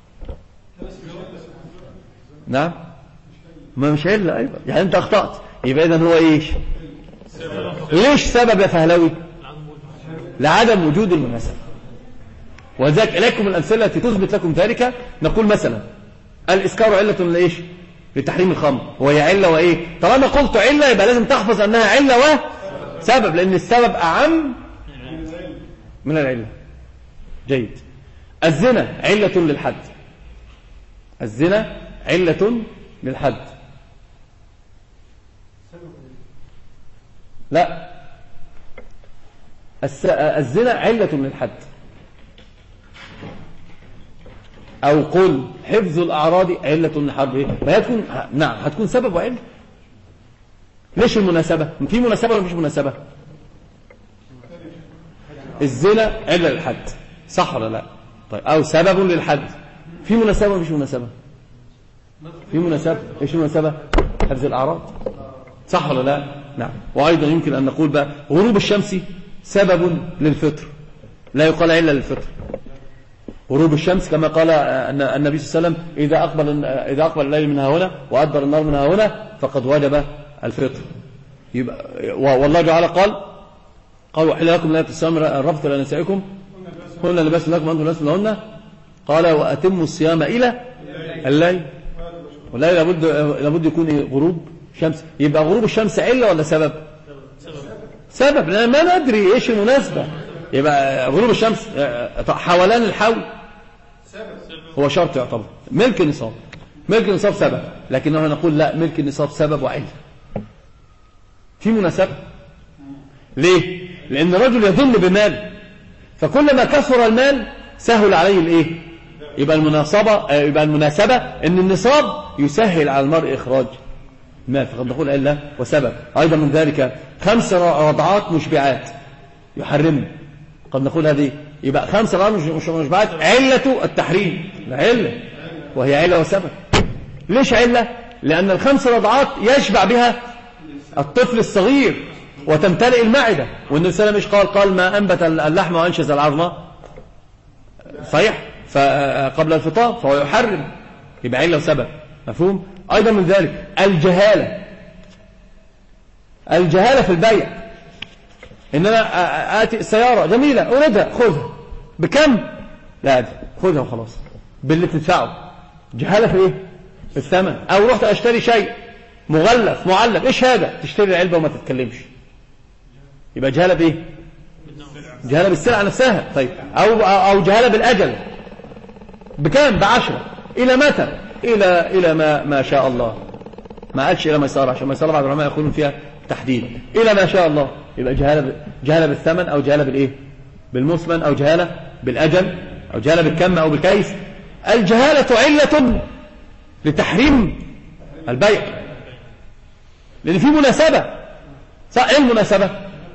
نعم. ما مش علة. ايوه يعني انت اخطأت. يبقى اذا هو ايش؟ ليش سبب يا فهلوي؟ لعدم وجود المناسبة. وذلك اليكم الامثله التي تثبت لكم ذلك. نقول مثلا الاسكار علة لايش؟ لتحريم الخمر، وهي علة وايه؟ طالما قلت علة يبقى لازم تحفظ انها علة و سبب، لأن السبب أعم من العلة. جيد. الزنا علة للحد. الزنا علة للحد. لا، الزنا علة للحد. أو قل حفظ الأعراض علة للحد. ما هتكون نعم هتكون سبب وعلة. ليش المناسبة؟ في مناسبة ولا مش مناسبة؟ الزنا علة للحد، صح ولا لا؟ طيب أو سبب للحد. في مناسبة ولا مش مناسبة؟ في مناسبة. ايش المناسبة؟ حفظ الأعراض، صح ولا لا؟ نعم. وأيضا يمكن أن نقول بقى غروب الشمس سبب للفطر، لا يقال علة للفطر. غروب الشمس كما قال النبي صلى الله عليه وسلم إذا أقبل إذا أقبل الليل من هنا وأدبر النار من هنا فقد وجب الفطر. يبقى والله جعل قال قالوا حل لكم لا تسام الرفث ولا نسائكم هن لباس لكم وانتم لباس لهن. قال واتموا الصيام الى الليل. والليل لابد لابد يكون غروب شمس. يبقى غروب الشمس عله ولا سبب؟ سبب، لان ما ندري ايش المناسبه. يبقى غروب الشمس حولان الحول هو شرط يعتبر ملك النصاب. ملك النصاب سبب، لكنه نقول لا، ملك النصاب سبب وعله. في مناسبة. ليه؟ لأن الرجل يظن بمال، فكلما كثر المال سهل عليه الايه؟ يبقى المناسبة يبقى المناسبة ان النصاب يسهل على المرء إخراج مال، فقد نقول علة وسبب. أيضا من ذلك خمس رضعات مشبعات يحرمن، قد نقول هذه يبقى خمس رضعات مشبعات علة التحريم، علة وهي علة وسبب. ليش علة؟ لأن الخمس رضعات يشبع بها الطفل الصغير وتمتلئ المعدة، والنبي صلى الله عليه وسلم قال قال ما أنبت اللحم وأنشز العظم صحيح فقبل الفطار فهو يحرم، يبقى علة وسبب. مفهوم؟ أيضا من ذلك الجهالة. الجهالة في البيع، إن أنا آتي سيارة جميلة أريدها، خذها بكم؟ لا أدري، خذها وخلاص باللي تدفعه. جهالة في إيه؟ في الثمن. أو رحت أشتري شيء مغلف معلب، إيش هذا؟ تشتري العلبة وما تتكلمش، يبقى جهالة بإيه؟ جهالة بالسلعة نفسها. طيب أو, أو جهالة بالأجل، بكم؟ بعشرة. إلى متى؟ إلى إلى ما ما شاء الله. ما قالش إلى ما يصار، عشان ما يصار بعض العلماء يقولون فيها تحديد. إلى ما شاء الله، يبقى جهالة جهالة بالثمن، أو جهالة بالإيه؟ بالمثمن، أو جهالة بالأجل، أو جهالة بالكم أو بالكيس. الجهالة علة لتحريم البيع، لأن في مناسبة. صح؟ إيه المناسبة؟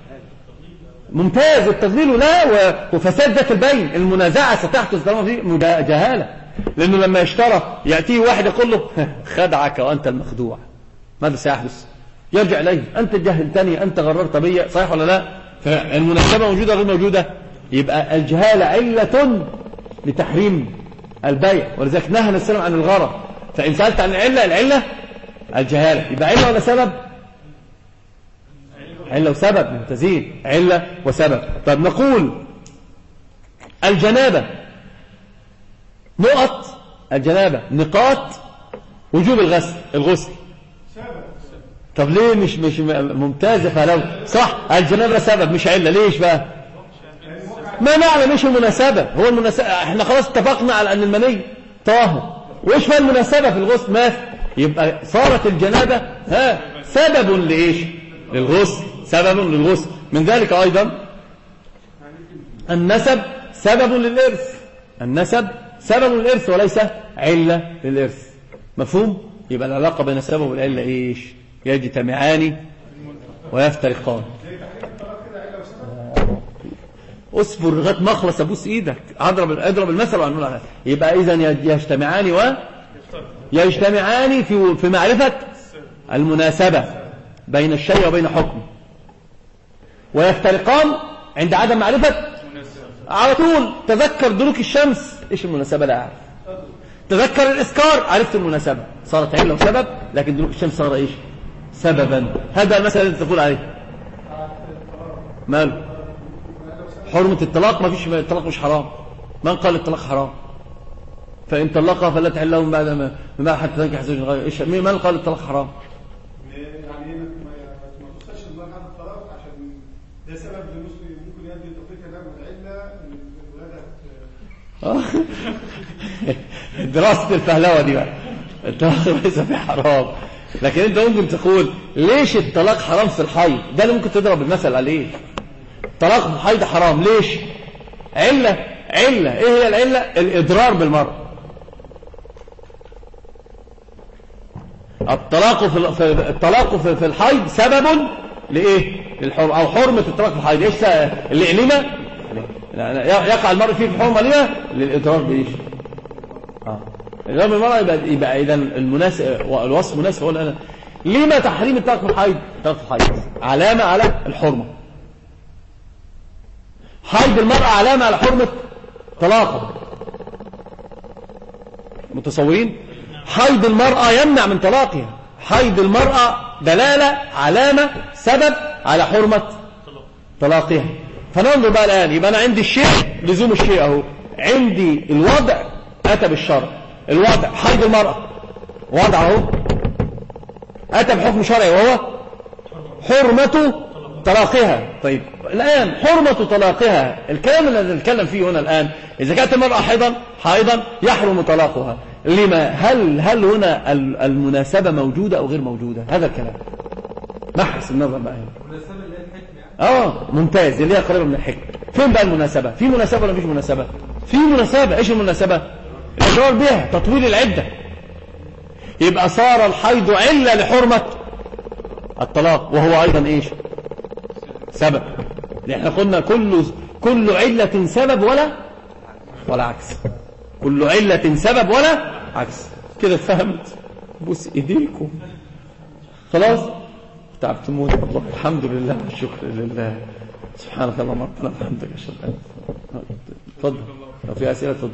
ممتاز. التضليل لا، وفساد ذات البين. المنازعة ستحدث طالما في جهالة، لأنه لما يشترى يأتيه واحد يقول له خدعك وأنت المخدوع، ماذا سيحدث؟ يرجع إليه أنت جهلتني، أنت غررت بي، صحيح ولا لا؟ فالمناسبة موجودة غير موجودة. يبقى الجهالة علة لتحريم البيع، ولذلك نهى السلام عن الغرر. فإن سألت عن العلة، العلة الجهالة. يبقى علة ولا سبب؟ علة وسبب. ممتازين، علة وسبب. طب نقول الجنابة نقط، الجنابة نقاط وجوب الغسل الغسل. طب ليه مش مش ممتازة؟ فلو صح الجنابة سبب مش علة، ليش بقى؟ ما معنى مش المناسبة؟ هو المناسبة احنا خلاص اتفقنا على أن المني طاهر، وإيش هو المناسبة في الغسل؟ ما يبقى صارت الجنابة ها سبب لإيش؟ للغسل، سبب للغسل. من ذلك أيضا النسب سبب للإرث، النسب سبب للإرث وليس علة للإرث. مفهوم؟ يبقى العلاقة بين السبب والعلة إيش؟ يجتمعان ويفترقان. اصبر لغايه ما اخلص ابوس ايدك، اضرب اضرب المثل وهنقول على. يبقى اذا يجتمعان و يجتمعان في في معرفه المناسبه بين الشيء وبين حكمه، ويفترقان عند عدم معرفه. على طول تذكر دلوك الشمس، ايش المناسبه؟ لا اعرف. تذكر الاسكار، عرفت المناسبه، صارت عله وسبب، لكن دلوك الشمس صار ايش؟ سببا. هذا المثل اللي تقول عليه ماله؟ حرمة الطلاق. ما فيش، الطلاق مش حرام. من قال الطلاق حرام؟ فإن طلقها فلا تحل له من بعد ما من بعد حتى تنكح زوج غيره. ايش من قال الطلاق حرام؟ يعني ما ما توصلش لمرحلة الطلاق عشان ده سبب لمسلم ممكن يؤدي لتطبيق ده والعلة الولادة. دراسة الفهلوة دي بقى. الطلاق ليس فيه حرام، لكن انت ممكن تقول ليش الطلاق حرام في الحيض؟ ده اللي ممكن تضرب المثل عليه. طلاق في الحيض حرام ليش؟ علة. علة ايه هي العلة؟ الإضرار بالمرأة. الطلاق في الطلاق في الحيض سبب لايه؟ للحرم او حرمة الطلاق في الحيض. ايش الإعلمة؟ يقع المرء فيه في حرمة ليه؟ للإضرار بايش؟ اه الإضرار بالمرأة. يبقى يبقى اذا المناسب الوصف مناسب. اقول انا لما تحريم الطلاق في الحيض؟ الطلاق في الحيض علامة على الحرمة. حيض المرأة علامة على حرمة طلاقه. متصورين؟ حيض المرأة يمنع من طلاقها. حيض المرأة دلالة، علامة، سبب على حرمة طلاقها. فننظر بقى الآن. يبقى أنا عندي الشيء، لزوم الشيء أهو. عندي الوضع أتى بالشرع. الوضع حيض المرأة وضع أهو، أتى بحكم شرعي وهو حرمة طلاقها. طيب الآن حرمة طلاقها، الكلام اللي نتكلم فيه هنا الآن، إذا كانت المرأة حيضا حيضا يحرم طلاقها. لما؟ هل هل هنا المناسبة موجودة أو غير موجودة؟ هذا الكلام نحس النظر بقى هنا. المناسبة اللي هي الحكمة يعني. اه ممتاز، اللي هي قريبة من الحكمة. فين بقى المناسبة؟ في مناسبة ولا مفيش مناسبة؟ في مناسبة. ايش المناسبة؟ الإضرار بها، تطويل العدة. يبقى صار الحيض علة لحرمة الطلاق، وهو أيضا ايش؟ سبب. لأن قلنا كل كل علة سبب ولا ولا عكس. كل علة سبب ولا عكس. كده فهمت؟ بوس ايديكم. خلاص تعبتموني والله. الحمد لله والشكر لله. سبحانك اللهم ربنا وبحمدك اشهد ان لا اله الا انت. اتفضل لو في اسئله اتفضل.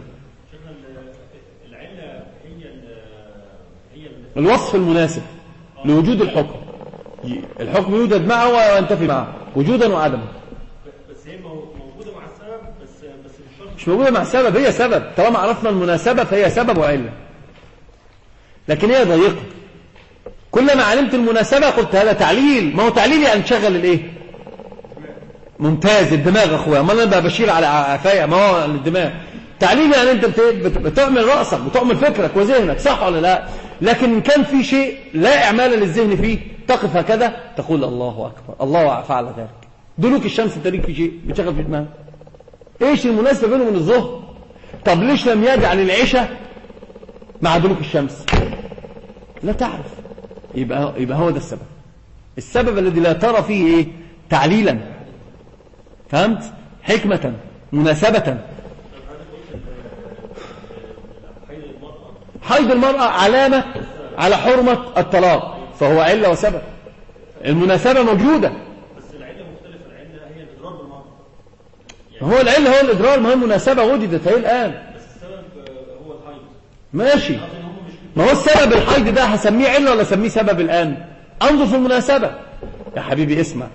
العله هي هي الوصف المناسب لوجود الحكم. الحكم يوجد معه وينتفي معه وجودا وعدما. بس هي موجوده مع السبب، بس بس مش مش موجوده مع السبب. هي سبب. طالما عرفنا المناسبه فهي سبب وعله، لكن هي ضيقه. كلما علمت المناسبه قلت هذا تعليل. ما هو تعليل يعني تشغل الايه؟ ممتاز، الدماغ اخويا. ما انا بقى بشير على عفايا، ما هو الدماغ. تعليل يعني انت بتعمل راسك، بتعمل فكرك وذهنك، صح ولا لا؟ لكن ان كان في شيء لا اعمال للذهن فيه، تقف هكذا تقول الله اكبر، الله فعل ذلك. دلوك الشمس تريك في شيء بتشغل في دماغك. ايش المناسبه بينه وبين الظهر؟ طب ليش لم يجعل العشاء مع دلوك الشمس؟ لا تعرف. يبقى يبقى هو ده السبب. السبب الذي لا ترى فيه ايه؟ تعليلا. فهمت؟ حكمة، مناسبة. حيض المرأة علامة على حرمة الطلاق، فهو علة وسبب. المناسبة موجودة. بس العله مختلفه. العله هي الاضرار بالمرأة. هو العلة هو الإضرار، ما هي مناسبة وجدت هي الآن. بس السبب هو الحيض. ماشي. ما هو السبب الحيض ده هسميه علة ولا سميه سبب الآن؟ انظر في المناسبة يا حبيبي. اسمع،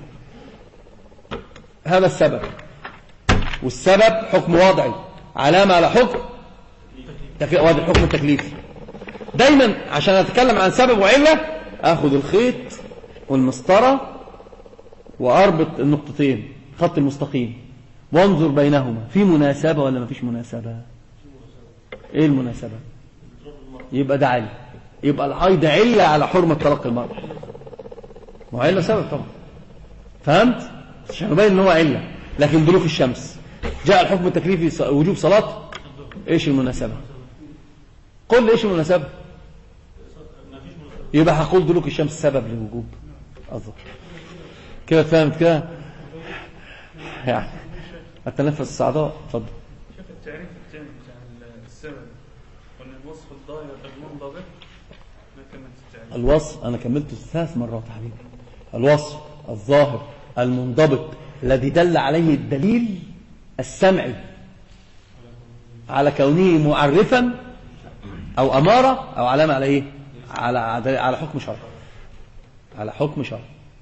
هذا السبب، والسبب حكم وضعي، علامة على حكم تكليف. وهذا الحكم التكليفي. دايما عشان أتكلم عن سبب وعلة أخذ الخيط والمسطرة وأربط النقطتين، خط المستقيم، وانظر بينهما في مناسبة ولا ما فيش مناسبة. ايه المناسبة؟ يبقى ده علة. يبقى الحيض علة على حرمة طلاق المرأة. وعلة سبب طبعا. فهمت؟ عشان نبين ان هو علة. لكن دلوك الشمس جاء الحكم التكليفي وجوب صلاة، ايش المناسبة؟ قل لي ايش المناسبة؟ يبقى هقول دلوك الشمس سبب للوجوب الظهر. كده فهمت كده؟ يعني التنفس الصعداء. اتفضل. شوف التعريف الثاني بتاع السبب قلنا الوصف الظاهر المنضبط ما كملت التعريف. الوصف انا كملته ثلاث مرات يا حبيبي. الوصف الظاهر المنضبط الذي دل عليه الدليل السمعي على كونه معرفا او اماره او علامه على ايه؟ على على حكم شرعي. على حكم شرعي.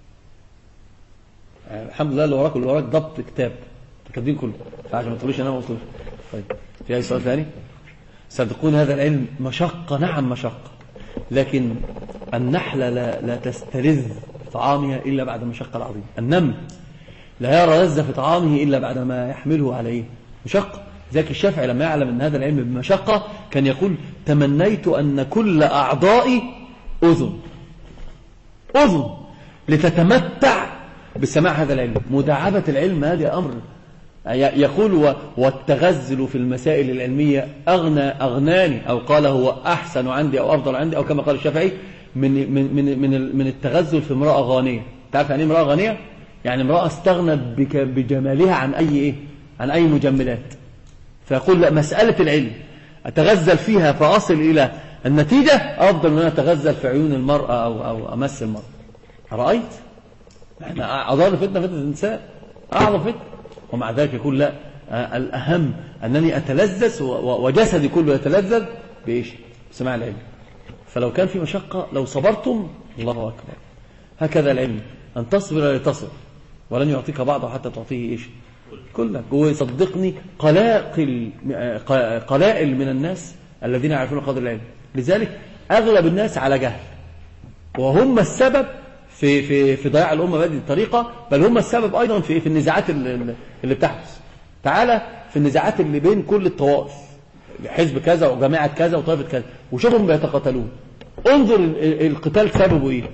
يعني الحمد لله اللي وراك اللي وراك ضبط كتاب الكتابين كله عشان ما تقوليش انا ما وصلتش. طيب في اي سؤال ثاني؟ صدقون هذا العلم مشقه، نعم مشقه، لكن النحله لا, لا تستلذ طعامها الا بعد مشقه العظيم. النمل لا يرى لذة في طعامه الا بعد ما يحمله عليه مشقه. ذاك الشافعي لما يعلم ان هذا العلم بمشقه كان يقول تمنيت ان كل اعضائي اذن اذن لتتمتع بسماع هذا العلم. مداعبة العلم هذا أمر يقول والتغزل في المسائل العلمية أغنى أغناني، أو قال هو أحسن عندي أو أفضل عندي، أو كما قال الشافعي من من من من, من التغزل في امرأة غانية. تعرف يعني امرأة غانية؟ يعني امرأة استغنت بجمالها عن أي إيه؟ عن أي مجملات. فيقول لا، مسألة العلم أتغزل فيها فأصل إلى النتيجة أفضل من أن أتغزل في عيون المرأة أو أو أمس المرأة. رأيت؟ احنا أضل فتنة فتنة النساء أعظم فتنة، ومع ذلك يقول لا، الأهم أنني أتلذذ وجسدي كله يتلذذ بإيش؟ بسماع العلم. فلو كان في مشقة لو صبرتم الله أكبر. هكذا العلم أن تصبر لتصبر، ولن يعطيك بعضه حتى تعطيه إيش؟ كلك. ويصدقني قلائل قلائل من الناس الذين يعرفون قدر العلم. لذلك أغلب الناس على جهل، وهم السبب في في في ضياع الأمة بهذه الطريقة، بل هم السبب أيضا في في النزاعات اللي بتحدث. تعالى في النزاعات اللي بين كل الطوائف، حزب كذا وجماعة كذا وطائفة كذا، وشوفهم بيتقاتلون. انظر القتال سببه إيه؟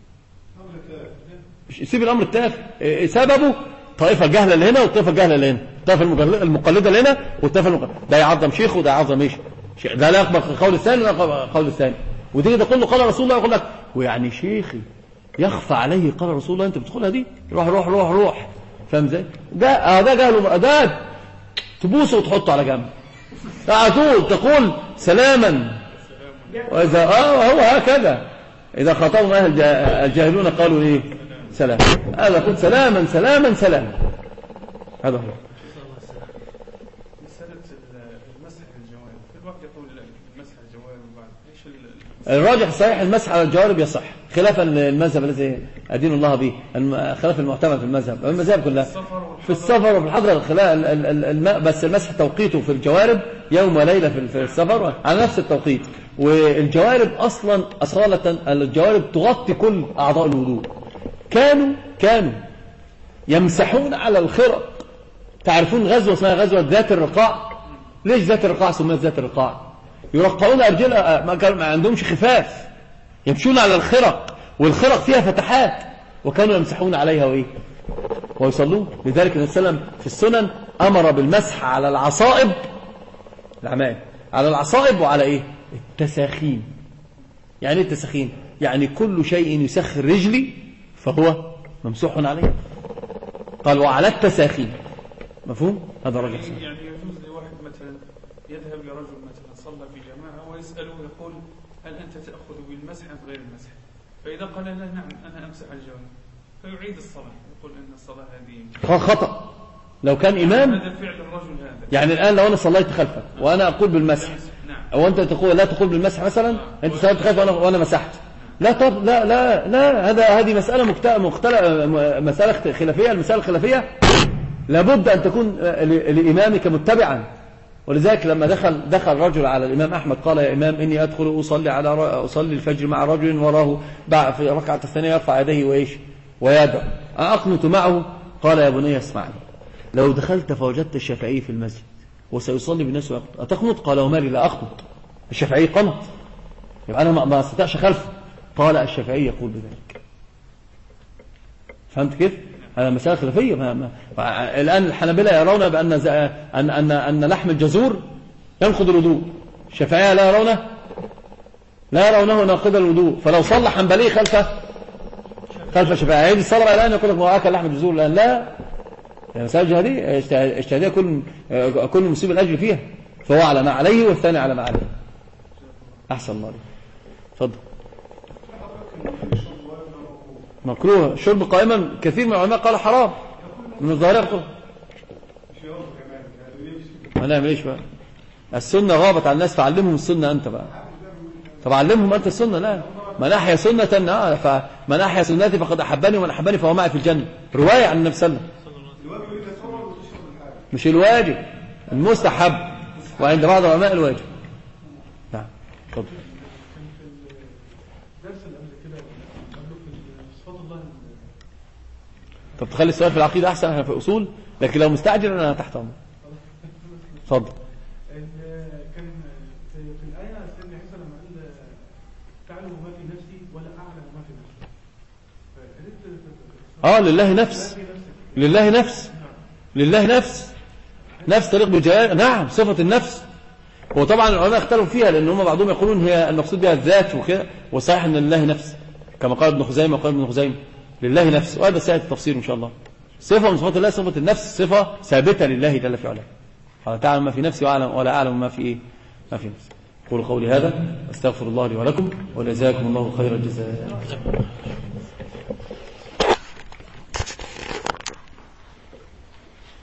سيب الأمر التافه، سببه طائفة جهلة اللي هنا والطائفة الجهلة اللي هنا، الطائفة المقلدة اللي هنا والطائفة المقلدة. ده يعظم شيخه وده يعظم ايش؟ ده لا يقبل قول الثاني ولا قول الثاني. وتيجي تقول له قال رسول الله، يقول لك ويعني شيخي يخفى عليه قال رسول الله، انت بتقولها دي؟ روح روح روح روح. فاهم ازاي؟ ده ده جهل اداب، تبوسه وتحطه على جنب. على طول تقول سلاما. واذا اه هو هكذا اذا خاطبهم اهل الجاهلون قالوا ايه؟ سلام. هذا قلت سلاما سلاما سلاما. هذا هو مسألة المسح على الجوارب. في الوقت يقول المسح على الجوارب وبعد ايش الراجح صحيح المسح على الجوارب يصح، خلافا المذهب الذي أدين الله به، خلاف المعتمد في المذهب المذاهب كلها في السفر وفي الحضر. بس المسح توقيته في الجوارب يوم وليلة في السفر على نفس التوقيت. والجوارب أصلا أصالة الجوارب تغطي كل أعضاء الوضوء. كانوا كانوا يمسحون على الخرق. تعرفون غزوة اسمها غزوة ذات الرقاع؟ ليش ذات الرقاع سميت ذات الرقاع؟ يرقعون أرجلها، ما عندهمش خفاف، يمشون على الخرق، والخرق فيها فتحات، وكانوا يمسحون عليها وإيه؟ ويصلون. لذلك النبي صلى الله عليه وسلم في السنن أمر بالمسح على العصائب، العمائم، على العصائب وعلى إيه؟ التساخين. يعني التساخين يعني كل شيء يسخر رجلي فهو ممسوح عليه. قال وعلى التساخين. مفهوم؟ هذا الرجل يعني, يعني يجوز لواحد مثلا يذهب لرجل مثلا صلى في جماعة ويسأله يقول هل أنت تأخذ بالمسح أم غير المسح؟ فإذا قال لا نعم أنا أمسح الجوانب فيعيد الصلاة، يقول أن الصلاة هذه خطأ. لو كان إمام هذا فعل الرجل هذا. يعني الآن لو أنا صليت خلفك وأنا أقول بالمسح، أو أنت تقول لا تقول بالمسح مثلا، أنت صليت خلفك وأنا وأنا مسحت، لا طب لا لا لا هذا هذه مسألة مختلف، مسألة خلافية. المسألة الخلافية لابد أن تكون لإمامك متبعا. ولذلك لما دخل دخل رجل على الإمام أحمد قال يا إمام إني أدخل أصلي على أصلي الفجر مع رجل وراه في ركعة الثانية يرفع يديه وإيش ويدعو، أقنت معه. قال يا بني اسمعني، لو دخلت فوجدت الشافعي في المسجد وسيصلي بالناس ويقنط أتقنط؟ قال ومالي لا أقنط، الشافعي قنط، يبقى أنا ما استطيعش خلفه. قال الشافعي يقول بذلك. فهمت كيف؟ هذا مسألة خلافية. ما ما الآن الحنابلة يرون بأن أن أن أن لحم الجزور ينقض الوضوء، الشافعية لا يرونه لا يرونه ناقض الوضوء. فلو صلى حنبلي خلف خلف الشافعية هيجي الصلاة الآن يقول لك ما أكل لحم الجزور الآن؟ لا، يعني مسألة جهادية اجتهادية كل كل مصيب الأجر فيها، فهو على ما عليه والثاني على ما عليه. أحسن الله عليك. اتفضل. مكروه شرب قائما، كثير من العلماء قال حرام من الظاهرة يقول هنعمل ايش بقى؟ السنة غابت على الناس، فعلمهم السنة أنت بقى. طب علمهم أنت السنة. لا، من أحيا سنة فمن أحيا سنتي فقد أحبني ومن أحبني فهو معي في الجنة، رواية عن النبي صلى الله عليه وسلم. مش الواجب، المستحب، وعند بعض العلماء الواجب. نعم اتفضل. طب تخلي السؤال في العقيدة أحسن، احنا في أصول، لكن لو مستعجل أنا تحت أمر. اتفضل. كان في الآية سيدنا عيسى لما قال تعلم ما في نفسي ولا أعلم ما في نفسي. آه لله نفس، لله نفس، لله نفس، نفس طريق بجلال. نعم صفة النفس. وطبعا العلماء اختلفوا فيها، لأن هم بعضهم يقولون هي المقصود بها الذات وكده، وصحيح أن لله نفس كما قال ابن خزيمة وقال ابن خزيمة لله نفس، وهذا سيأتي التفسير إن شاء الله. صفة من صفات الله صفة النفس، صفة ثابتة لله جل في علاه. قال تعلم ما في نفسي وأعلم ولا أعلم ما في إيه ما في نفسي. قولوا قولي هذا، أستغفر الله لي ولكم، وجزاكم الله خير الجزاء.